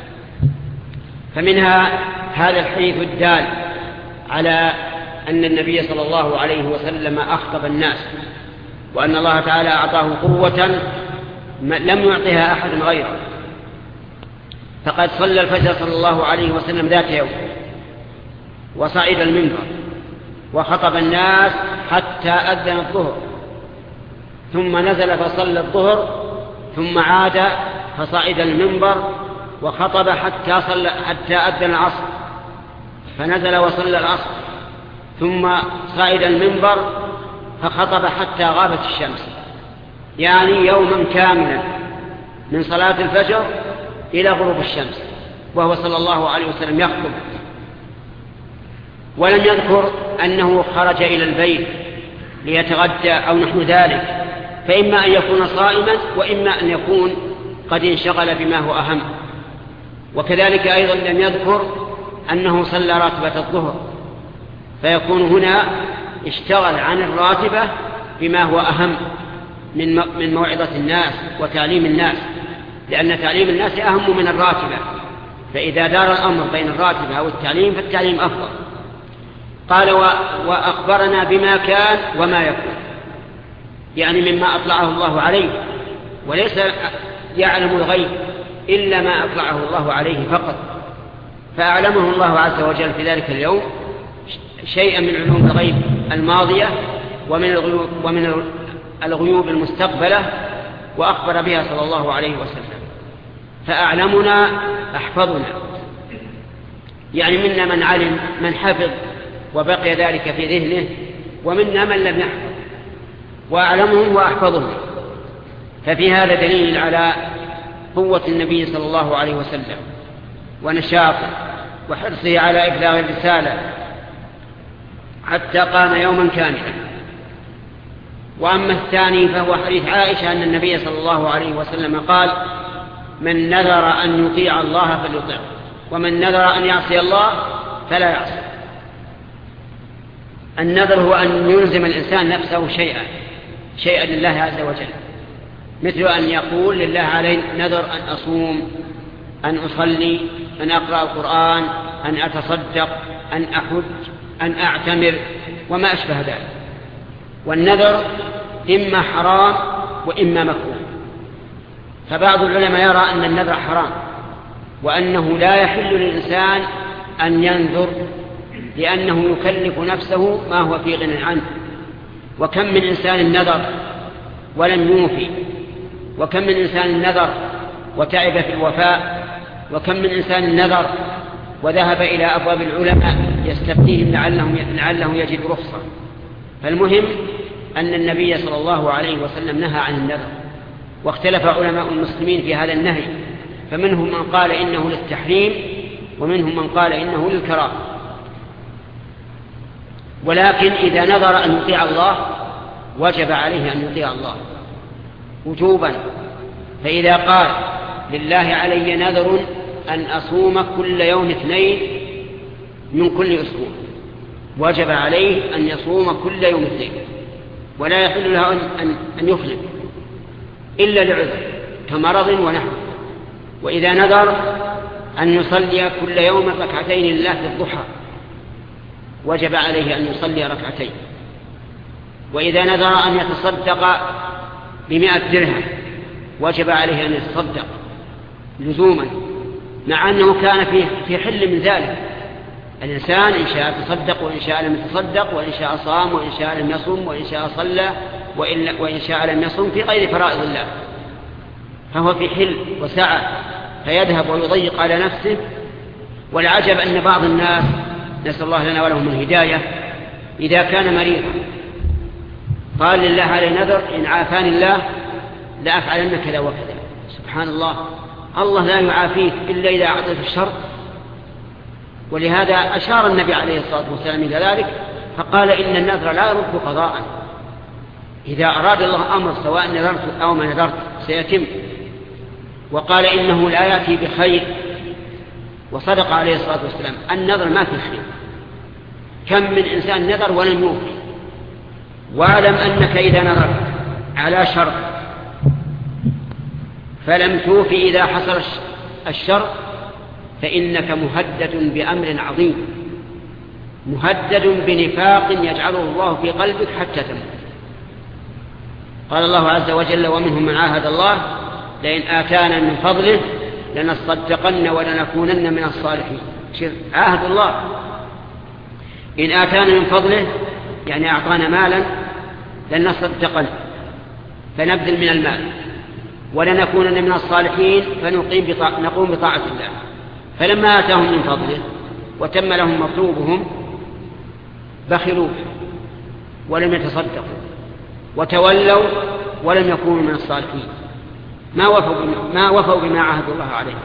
فمنها هذا الحديث الدال على أن النبي صلى الله عليه وسلم أخطب الناس، وأن الله تعالى أعطاه قوة لم يعطيها أحد غيره. فقد صلى الفجر صلى الله عليه وسلم ذات يوم وصعد المنبر وخطب الناس حتى أذن الظهر، ثم نزل فصلى الظهر، ثم عاد فصعد المنبر وخطب حتى, صلى حتى أذن العصر، فنزل وصلى العصر، ثم صعد المنبر فخطب حتى غابت الشمس، يعني يوما كاملا من صلاة الفجر إلى غروب الشمس، وهو صلى الله عليه وسلم يخطب. ولم يذكر أنه خرج إلى البيت ليتغدى أو نحو ذلك، فإما أن يكون صائما وإما أن يكون قد انشغل بما هو أهم. وكذلك أيضا لم يذكر أنه صلى راتبة الظهر، فيكون هنا اشتغل عن الراتبة بما هو أهم من موعظة الناس وتعليم الناس، لأن تعليم الناس أهم من الراتبة، فإذا دار الأمر بين الراتبة أو التعليم فالتعليم أفضل. قال وأخبرنا بما كان وما يكون، يعني مما أطلعه الله عليه، وليس يعلم الغيب إلا ما أطلعه الله عليه فقط، فأعلمه الله عز وجل في ذلك اليوم شيئا من علوم الغيب الماضية ومن الغيوب, ومن الغيوب المستقبلة، وأخبر بها صلى الله عليه وسلم. فأعلمنا أحفظنا، يعني منا من علم من حفظ وبقي ذلك في ذهنه، ومنا من لم يحفظ، وأعلمهم وأحفظهم. ففي هذا دليل على قوة النبي صلى الله عليه وسلم ونشاطه وحرصه على إبلاغ الرسالة حتى قام يوما كاملا. وأما الثاني فهو حديث عائشة أن النبي صلى الله عليه وسلم قال: من نذر أن يطيع الله فليطيعه، ومن نذر أن يعصي الله فلا يعصي. النذر هو أن يلزم الإنسان نفسه شيئا شيئا لله عز وجل، مثل أن يقول لله علي نذر أن أصوم، أن أصلي، أن أقرأ القرآن، أن أتصدق، أن أحج، أن أعتمر، وما أشبه ذلك. والنذر إما حرام وإما مكروه، فبعض العلماء يرى أن النذر حرام، وأنه لا يحل للإنسان أن ينذر، لأنه يكلف نفسه ما هو في غنى عنه. وكم من إنسان نذر ولم يوفي، وكم من إنسان نذر وتعب في الوفاء، وكم من إنسان نذر وذهب إلى أبواب العلماء يستفتيهم لعلهم لعله يجد رخصة. فالمهم أن النبي صلى الله عليه وسلم نهى عن النذر، واختلف علماء المسلمين في هذا النهي، فمنهم من قال إنه للتحريم، ومنهم من قال إنه للكراهة. ولكن إذا نذر أن يطيع الله وجب عليه أن يطيع الله وجوبا. فإذا قال لله علي نذر أن أصوم كل يوم اثنين من كل أسبوع، وجب عليه أن يصوم كل يوم اثنين، ولا يحل له أن يخلف إلا لعذر كمرض ونحو. وإذا نذر أن يصلي كل يوم ركعتين لله في الضحى، وجب عليه أن يصلي ركعتين. وإذا نذر أن يتصدق بمئة درهم، وجب عليه أن يتصدق لزوما، مع أنه كان في في حل من ذلك. الإنسان إن شاء تصدق، وإن شاء لم يتصدق، وإن شاء صام، وإن شاء لم يصم، وإن شاء صلى، وإن شاء لم يصم في غير فرائض الله، فهو في حل وسعة، فيذهب ويضيق على نفسه. والعجب أن بعض الناس، نسأل الله لنا ولهم الهداية، إذا كان مريضا قال لله علي نذر إن عافاني الله لأفعلن كذا وكذا. سبحان الله، الله لا يعافيك إلا إذا أعطيت الشر. ولهذا أشار النبي عليه الصلاة والسلام إلى ذلك، فقال إن النذر لا يرد قضاء، إذا أراد الله أمر سواء نذرت أو ما نذرت سيتم. وقال إنه لا يأتي بخير، وصدق عليه الصلاة والسلام، النذر ما في خير. كم من إنسان نذر ولم يوفي. واعلم أنك إذا نذرت على شر فلم توفي إذا حصل الشر فإنك مهدد بأمر عظيم، مهدد بنفاق يجعله الله في قلبك حتى تموت. قال الله عز وجل: ومنهم من عاهد الله لئن آتانا من فضله لنصدقن ولنكونن من الصالحين. عاهد الله، إن آتانا من فضله يعني أعطانا مالا لنصدقن، فنبذل من المال ولنكونن من الصالحين فنقيم بطاع... نقوم بطاعة الله. فلما آتاهم من فضله وتم لهم مطلوبهم بخلوا ولم يتصدقوا وتولوا ولم يكونوا من الصالحين، ما وفوا بما, ما وفوا بما عهدوا الله عليه،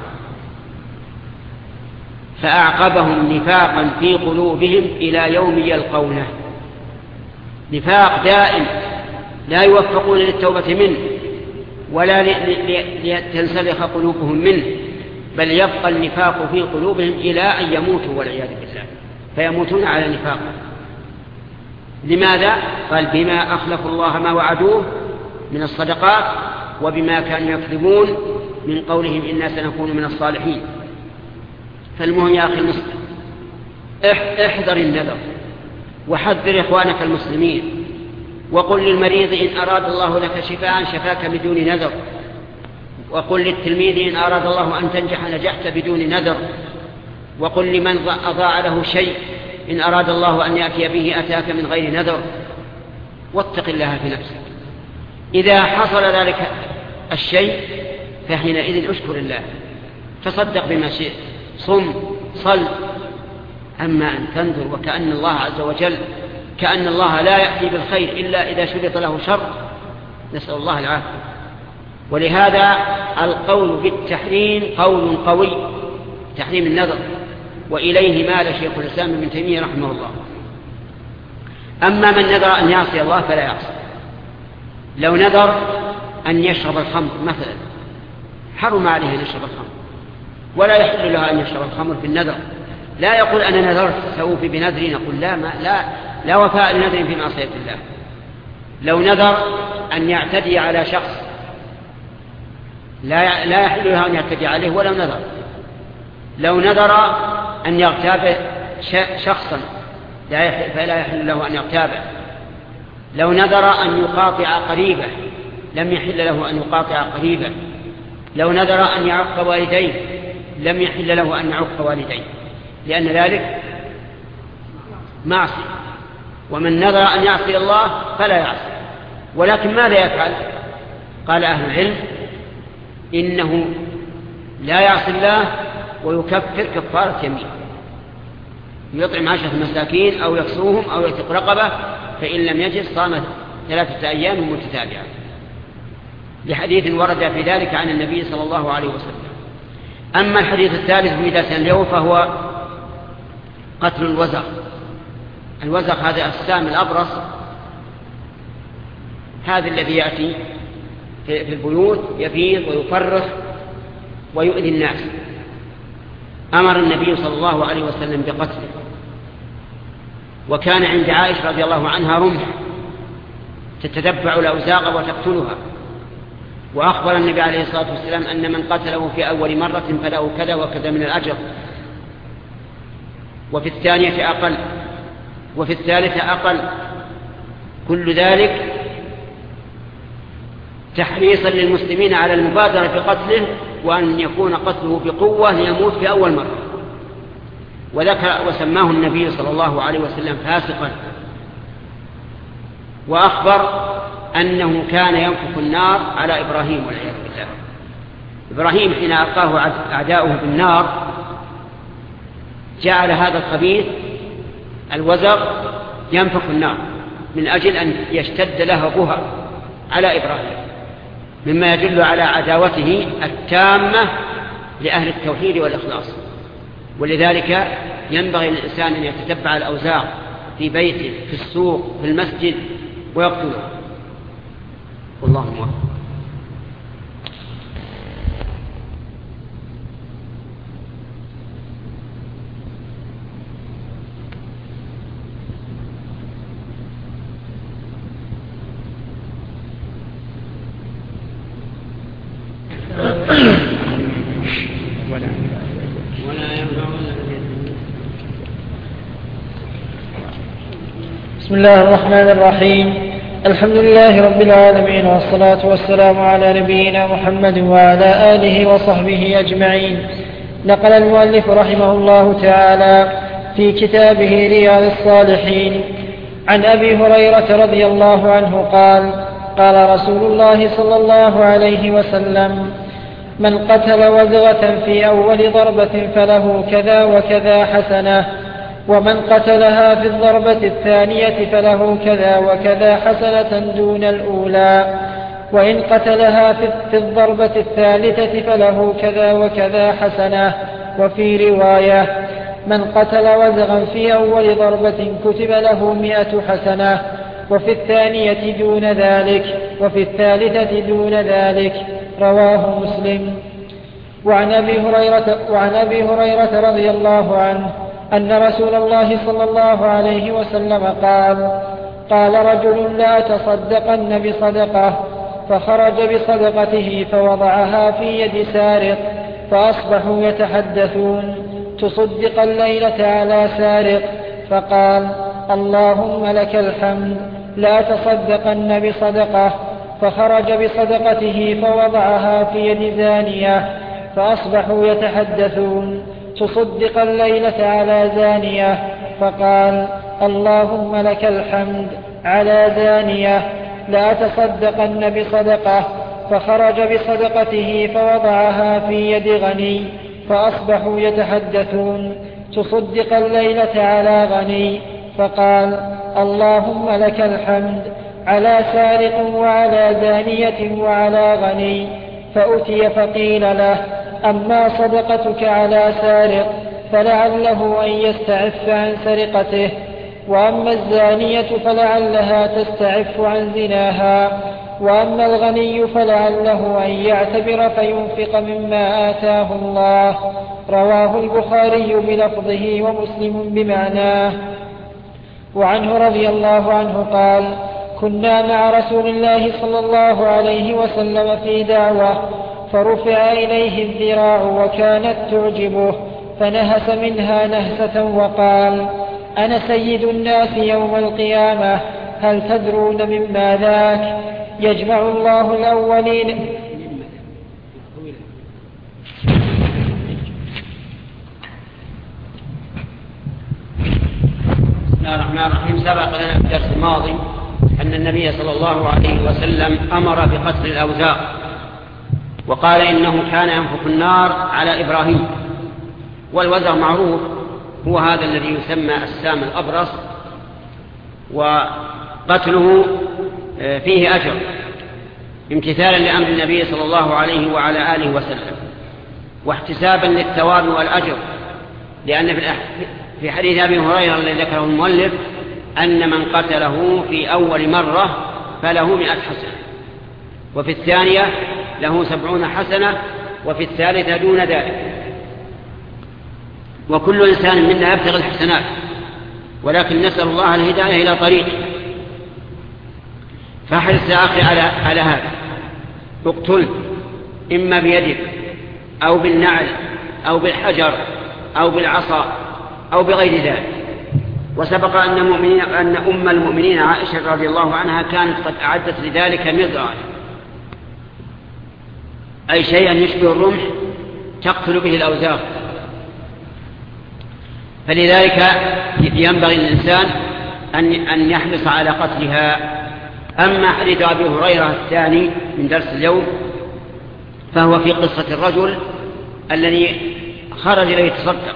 فأعقبهم نفاقا في قلوبهم إلى يوم يلقونه، نفاق دائم لا يوفقون للتوبة منه ولا لتنسلخ قلوبهم منه، بل يبقى النفاق في قلوبهم إلى أن يموتوا والعياذ بالله، فيموتون على النفاق. لماذا؟ قال بما أخلفوا الله ما وعدوه من الصدقات وبما كانوا يكذبون من قولهم إنا سنكون من الصالحين. فالمهم يا أخي المسلم احذر النذر وحذر إخوانك المسلمين، وقل للمريض إن أراد الله لك شفاء شفاك بدون نذر، وقل للتلميذ إن أراد الله أن تنجح نجحت بدون نذر، وقل لمن أضاع له شيء إن أراد الله أن يأتي به أتاك من غير نذر. واتق الله في نفسك، إذا حصل ذلك الشيء فحينئذ أشكر الله، تصدق بما شئت، صم صل. أما أن تنذر وكأن الله عز وجل كأن الله لا يأتي بالخير إلا إذا شرط له شر، نسأل الله العافية. ولهذا القول بالتحريم قول قوي، تحريم النذر، وإليه مال شيخ الإسلام ابن تيمية رحمه الله. أما من نذر أن يعصي الله فلا يعصي. لو نذر أن يشرب الخمر مثلا حرم عليه أن يشرب الخمر، ولا يحل له أن يشرب الخمر في النذر. لا يقول أنا نذرت سأوفي بنذري، نقول لا ما لا لا وفاء لنذر في معصية الله. لو نذر أن يعتدي على شخص لا لا يحل له أن يعتدي عليه ولو نذر. لو نذر أن يغتاب شخصا فلا يحل له أن يغتابه. لو نذر أن يقاطع قريبه لم يحل له أن يقاطع قريبه. لو نذر أن يعق والديه لم يحل له أن يعق والديه، لأن ذلك معصية. ومن نذر أن يعصي الله فلا يعصي. ولكن ماذا يفعل؟ قال أهل العلم إنه لا يعصي الله ويكفر كفارة يمين، يطعم عشرة مساكين أو يكسوهم أو يعتق رقبة، فإن لم يجد صام ثلاثة أيام متتابعة، لحديث ورد في ذلك عن النبي صلى الله عليه وسلم. أما الحديث الثالث في درس اليوم فهو قتل الوزغ. الوزغ هذا السام الأبرص، هذا الذي يأتي في البيوت يفيض ويفرخ ويؤذي الناس. أمر النبي صلى الله عليه وسلم بقتله، وكان عند عائشة رضي الله عنها رمح تتتبع الأوزاق وتقتلها، وأخبر النبي عليه الصلاة والسلام أن من قتله في أول مرة فله كذا وكذا من الأجر، وفي الثانية أقل، وفي الثالثة أقل. كل ذلك تحريصا للمسلمين على المبادرة في قتله، وأن يكون قتله بقوة ليموت في أول مرة. وذكر وسماه النبي صلى الله عليه وسلم فاسقا، وأخبر أنه كان ينفخ النار على إبراهيم والعياذ بالله. إبراهيم حين ألقاه أعداؤه بالنار جعل هذا الخبيث الوزغ ينفخ النار من أجل أن يشتد لهبها على إبراهيم، مما يدل على عداوته التامة لأهل التوحيد والإخلاص. ولذلك ينبغي للإنسان أن يتتبع الأوزاق في بيته، في السوق، في المسجد، ويقتله. والله موفق. بسم الله الرحمن الرحيم. الحمد لله رب العالمين، والصلاة والسلام على نبينا محمد وعلى آله وصحبه أجمعين. نقل المؤلف رحمه الله تعالى في كتابه رياض الصالحين عن أبي هريرة رضي الله عنه قال: قال رسول الله صلى الله عليه وسلم: من قتل وزغة في أول ضربة فله كذا وكذا حسنة، ومن قتلها في الضربة الثانية فله كذا وكذا حسنة دون الأولى، وإن قتلها في الضربة الثالثة فله كذا وكذا حسنة. وفي رواية: من قتل وزغا في أول ضربة كتب له مئة حسنة، وفي الثانية دون ذلك، وفي الثالثة دون ذلك. رواه مسلم. وعن أبي هريرة, وعن أبي هريرة رضي الله عنه أن رسول الله صلى الله عليه وسلم قال: قال رجل: لا تصدقن بصدقة، فخرج بصدقته فوضعها في يد سارق، فأصبحوا يتحدثون: تصدق الليلة على سارق، فقال: اللهم لك الحمد، لا تصدقن بصدقة، فخرج بصدقته فوضعها في يد زانية، فأصبحوا يتحدثون: تصدق الليلة على زانية، فقال: اللهم لك الحمد، على زانية، لا تصدقن بصدقة، فخرج بصدقته فوضعها في يد غني، فأصبحوا يتحدثون: تصدق الليلة على غني، فقال: اللهم لك الحمد، على سارق وعلى زانية وعلى غني. فأتي فقيل له: أما صدقتك على سارق فلعله أن يستعف عن سرقته، وأما الزانية فلعلها تستعف عن زناها، وأما الغني فلعله أن يعتبر فينفق مما آتاه الله. رواه البخاري بلفظه ومسلم بمعناه. وعنه رضي الله عنه قال: كنا مع رسول الله صلى الله عليه وسلم في دعوة، فرفع إليه الذراع وكانت تعجبه، فنهس منها نهسة وقال: أنا سيد الناس يوم القيامة، هل تدرون مما ذاك؟ يجمع الله الأولين. بسم الله الرحمن الرحيم. سبق لنا في الدرس الماضي أن النبي صلى الله عليه وسلم أمر بقتل الأوزاغ، وقال إنه كان ينفخ النار على إبراهيم. والوزغ معروف، هو هذا الذي يسمى السام الأبرص، وقتله فيه أجر امتثالا لأمر النبي صلى الله عليه وعلى آله وسلم، واحتسابا للثواب والأجر، لأن في حديث أبي هريرة الذي ذكره المؤلف أن من قتله في أول مرة فله مئة حسنة، وفي الثانية له سبعون حسنة، وفي الثالثة دون ذلك. وكل إنسان منا يبتغي الحسنات، ولكن نسأل الله الهداية إلى طريقه. فاحرص يا أخي على, على هذا، اقتل إما بيدك أو بالنعل أو بالحجر أو بالعصا أو بغير ذلك. وسبق أن, مؤمنين أن أم المؤمنين عائشة رضي الله عنها كانت قد أعدت لذلك مزرعا، أي شيئا يشبه الرمح تقتل به الأوزاغ. فلذلك ينبغي الإنسان أن يحرص على قتلها. أما حديث أبي هريرة الثاني من درس اليوم فهو في قصة الرجل الذي خرج ليتصدق.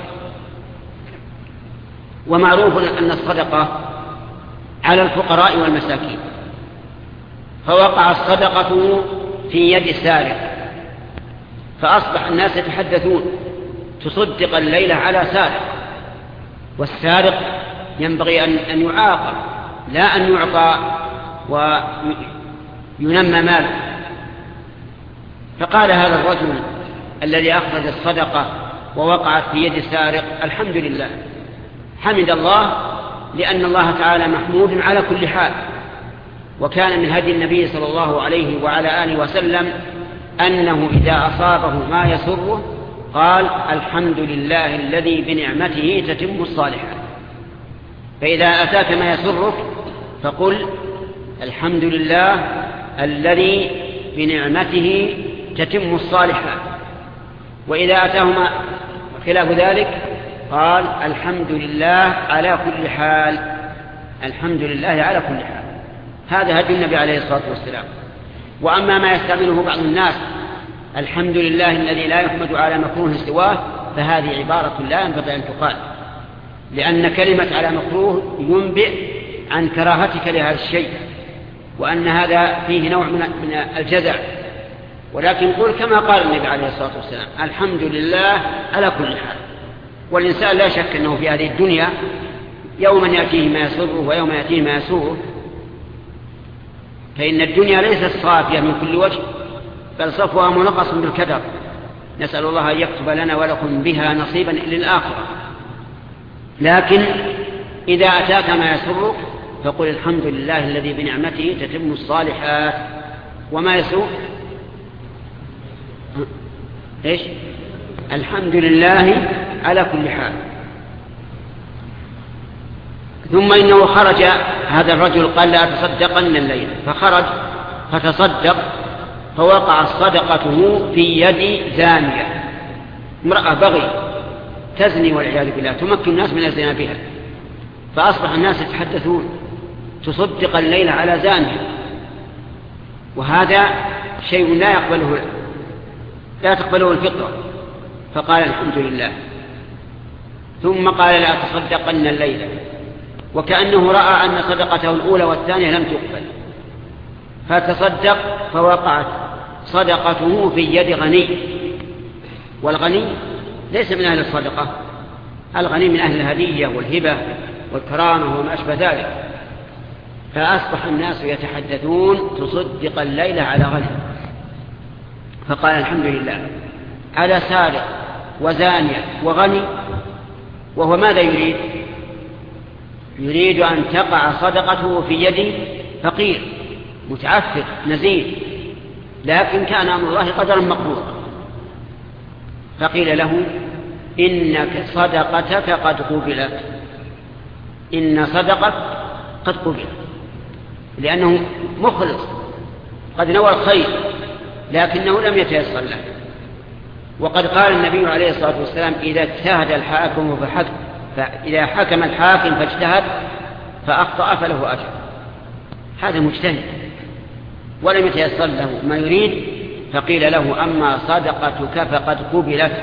ومعروف أن الصدقة على الفقراء والمساكين، فوقع الصدقة في يد السارق، فأصبح الناس يتحدثون: تصدق الليلة على سارق. والسارق ينبغي أن يعاقب، لا أن يعطى وينمى ماله. فقال هذا الرجل الذي أخرج الصدقة ووقعت في يد السارق: الحمد لله، حمد الله، لأن الله تعالى محمود على كل حال. وكان من هدي النبي صلى الله عليه وعلى آله وسلم أنه إذا أصابه ما يسره قال: الحمد لله الذي بنعمته تتم الصالحات. فإذا أتاك ما يسرك فقل: الحمد لله الذي بنعمته تتم الصالحات. وإذا أتاهما خلاف ذلك قال: الحمد لله على كل حال، الحمد لله على كل حال. هذا هدي النبي عليه الصلاة والسلام. وأما ما يستعمله بعض الناس الحمد لله الذي لا يحمد على مكروه سواه، فهذه عبارة لا ينبغي أن تقال، لأن كلمة على مكروه ينبئ عن كراهتك لهذا الشيء، وأن هذا فيه نوع من الجزع. ولكن قل كما قال النبي عليه الصلاة والسلام الحمد لله على كل حال. والإنسان لا شك أنه في هذه الدنيا يوما يأتيه ما يسره ويوم يأتيه ما يسوره، فإن الدنيا ليست صافية من كل وجه، بل صفوها منقص بالكدر. نسأل الله أن يكتب لنا ولكم بها نصيبا للآخرة. لكن إذا أتاك ما يسرك فقل الحمد لله الذي بنعمته تتم الصالحات، وما يسوء إيش؟ الحمد لله على كل حال. ثم إنه خرج هذا الرجل قال لا أتصدقن الليل، فخرج فتصدق، فوقع صدقته في يد زانية، امرأة بغي تزني والعياذ بالله، تمكن الناس من الزنا بها، فأصبح الناس يتحدثون تصدق الليل على زانية، وهذا شيء لا يقبله لا تقبله الفطرة. فقال الحمد لله، ثم قال لا تصدقن الليل، وكأنه رأى أن صدقته الأولى والثانية لم تقبل، فتصدق فوقعت صدقته في يد غني، والغني ليس من أهل الصدقة، الغني من أهل الهدية والهبة والكرامة وما أشبه ذلك. فأصبح الناس يتحدثون تصدق الليل على غني، فقال الحمد لله على سارق وزانية وغني. وهو ماذا يريد؟ يريد أن تقع صدقته في يد فقير متعفف نزيل، لكن كان أمر الله قدرا مقدورا. فقيل له إنك صدقتك قد قبلت، إن صدقت قد قبلت، لأنه مخلص قد نوى الخير لكنه لم يتيسر له. وقد قال النبي عليه الصلاة والسلام إذا اجتهد الحاكم فحكم، فإذا حكم الحاكم فاجتهد فأخطأ فله أجر. هذا مجتهد ولم يتيسر له ما يريد، فقيل له أما صدقتك فقد قبلت.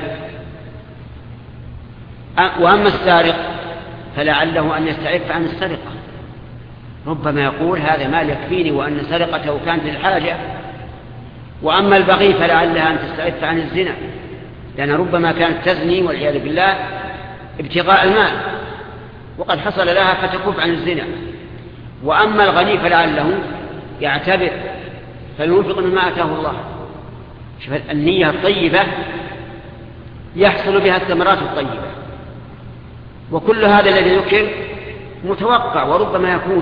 وأما السارق فلعله أن يستعف عن السرقة، ربما يقول هذا مال يكفيني وأن سرقته كانت للحاجة. وأما البغي فلعلها أن تستعف عن الزنا، لأن ربما كانت تزني والعياذ بالله ابتغاء المال وقد حصل لها فتكف عن الزنا. وأما الغني فلعله يعتبر فينفق مما آتاه الله. شوف النية الطيبة يحصل بها الثمرات الطيبة. وكل هذا الذي ذكر متوقع وربما يكون.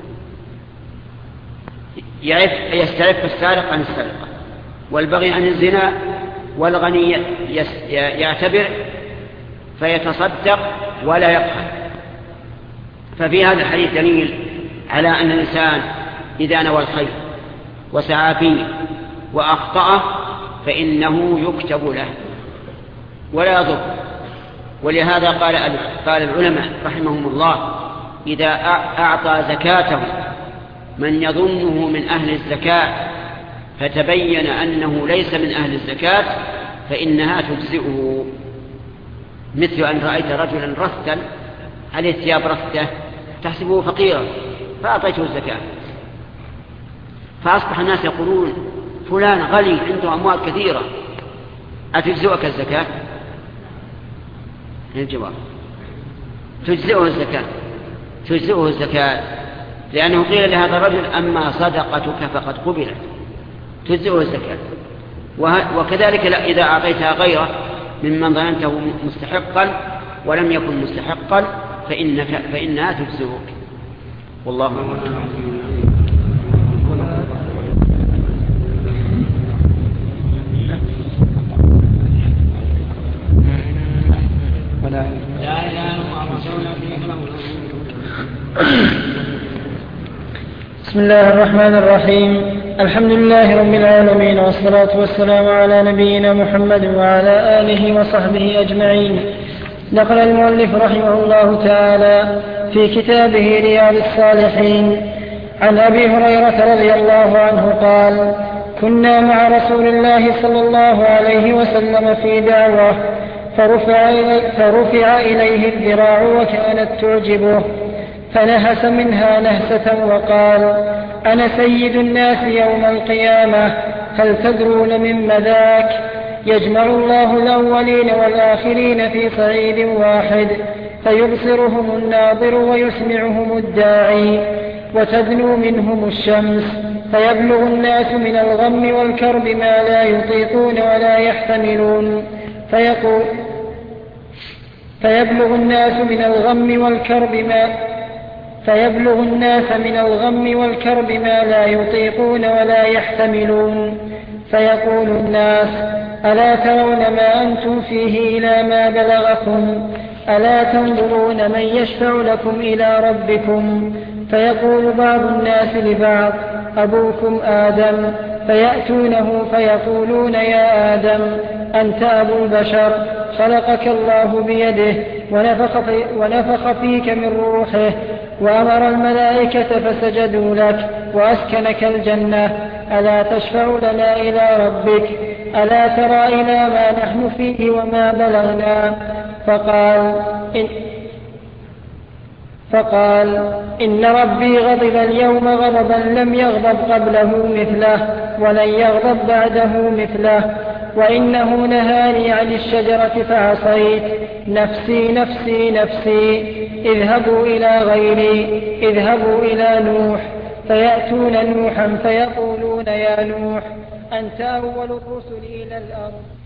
يستعف السارق عن السرقة، والبغي عن الزنا، والغني يعتبر فيتصدق ولا يبخل. ففي هذا الحديث دليل على أن الإنسان إذا نوى الخير وسعى فيه وأخطأه فإنه يكتب له ولا يضر. ولهذا قال قال العلماء رحمهم الله إذا أعطى زكاته من يظنه من أهل الزكاة فتبين أنه ليس من أهل الزكاة فإنها تجزئه. مثل أن رأيت رجلا رثا عليه ثياب رثة تحسبه فقيرا فأعطيته الزكاة، فأصبح الناس يقولون فلان غني عنده أموال كثيرة أتجزئك الزكاة؟ الجواب تجزئه الزكاة، تجزئه الزكاة لأنه قيل لهذا الرجل أما صدقتك فقد قبلت، تجزئه الزكاة. وكذلك إذا أعطيتها غيره ممن ظننته مستحقا ولم يكن مستحقا فإنك فإنها تجزئك. والله أعلم. بسم الله الرحمن الرحيم. الحمد لله رب العالمين، والصلاة والسلام على نبينا محمد وعلى آله وصحبه أجمعين. نقل المؤلف رحمه الله تعالى في كتابه رياض الصالحين عن أبي هريرة رضي الله عنه قال: كنا مع رسول الله صلى الله عليه وسلم في دعوة فرفع, إلي فرفع إليه الذراع وكانت تعجبه فنهس منها نهسة وقال: أنا سيد الناس يوم القيامة، هل تدرون مما ذاك؟ يجمع الله الأولين والآخرين في صعيد واحد فيبصرهم الناظر ويسمعهم الداعي، وتدنو منهم الشمس فيبلغ الناس من الغم والكرب ما لا يطيقون ولا يحتملون، فيقول فيبلغ الناس من الغم والكرب ما فيبلغ الناس من الغم والكرب ما لا يطيقون ولا يحتملون، فيقول الناس: ألا ترون ما أنتم فيه إلى ما بلغكم؟ ألا تنظرون من يشفع لكم إلى ربكم؟ فيقول بعض الناس لبعض: أبوكم آدم، فيأتونه فيقولون: يا آدم، أنت أبو البشر، خلقك الله بيده ونفخ, في ونفخ فيك من روحه وأمر الملائكة فسجدوا لك وأسكنك الجنة، ألا تشفع لنا إلى ربك؟ ألا ترى إلى ما نحن فيه وما بلغنا؟ فقال إن, فقال إن ربي غضب اليوم غضبا لم يغضب قبله مثله ولن يغضب بعده مثله، وإنه نهاني عن الشجرة فعصيت، نفسي نفسي نفسي، اذهبوا إلى غيري، اذهبوا إلى نوح. فيأتون نوحا فيقولون: يا نوح، أنت أول الرسل إلى الأرض.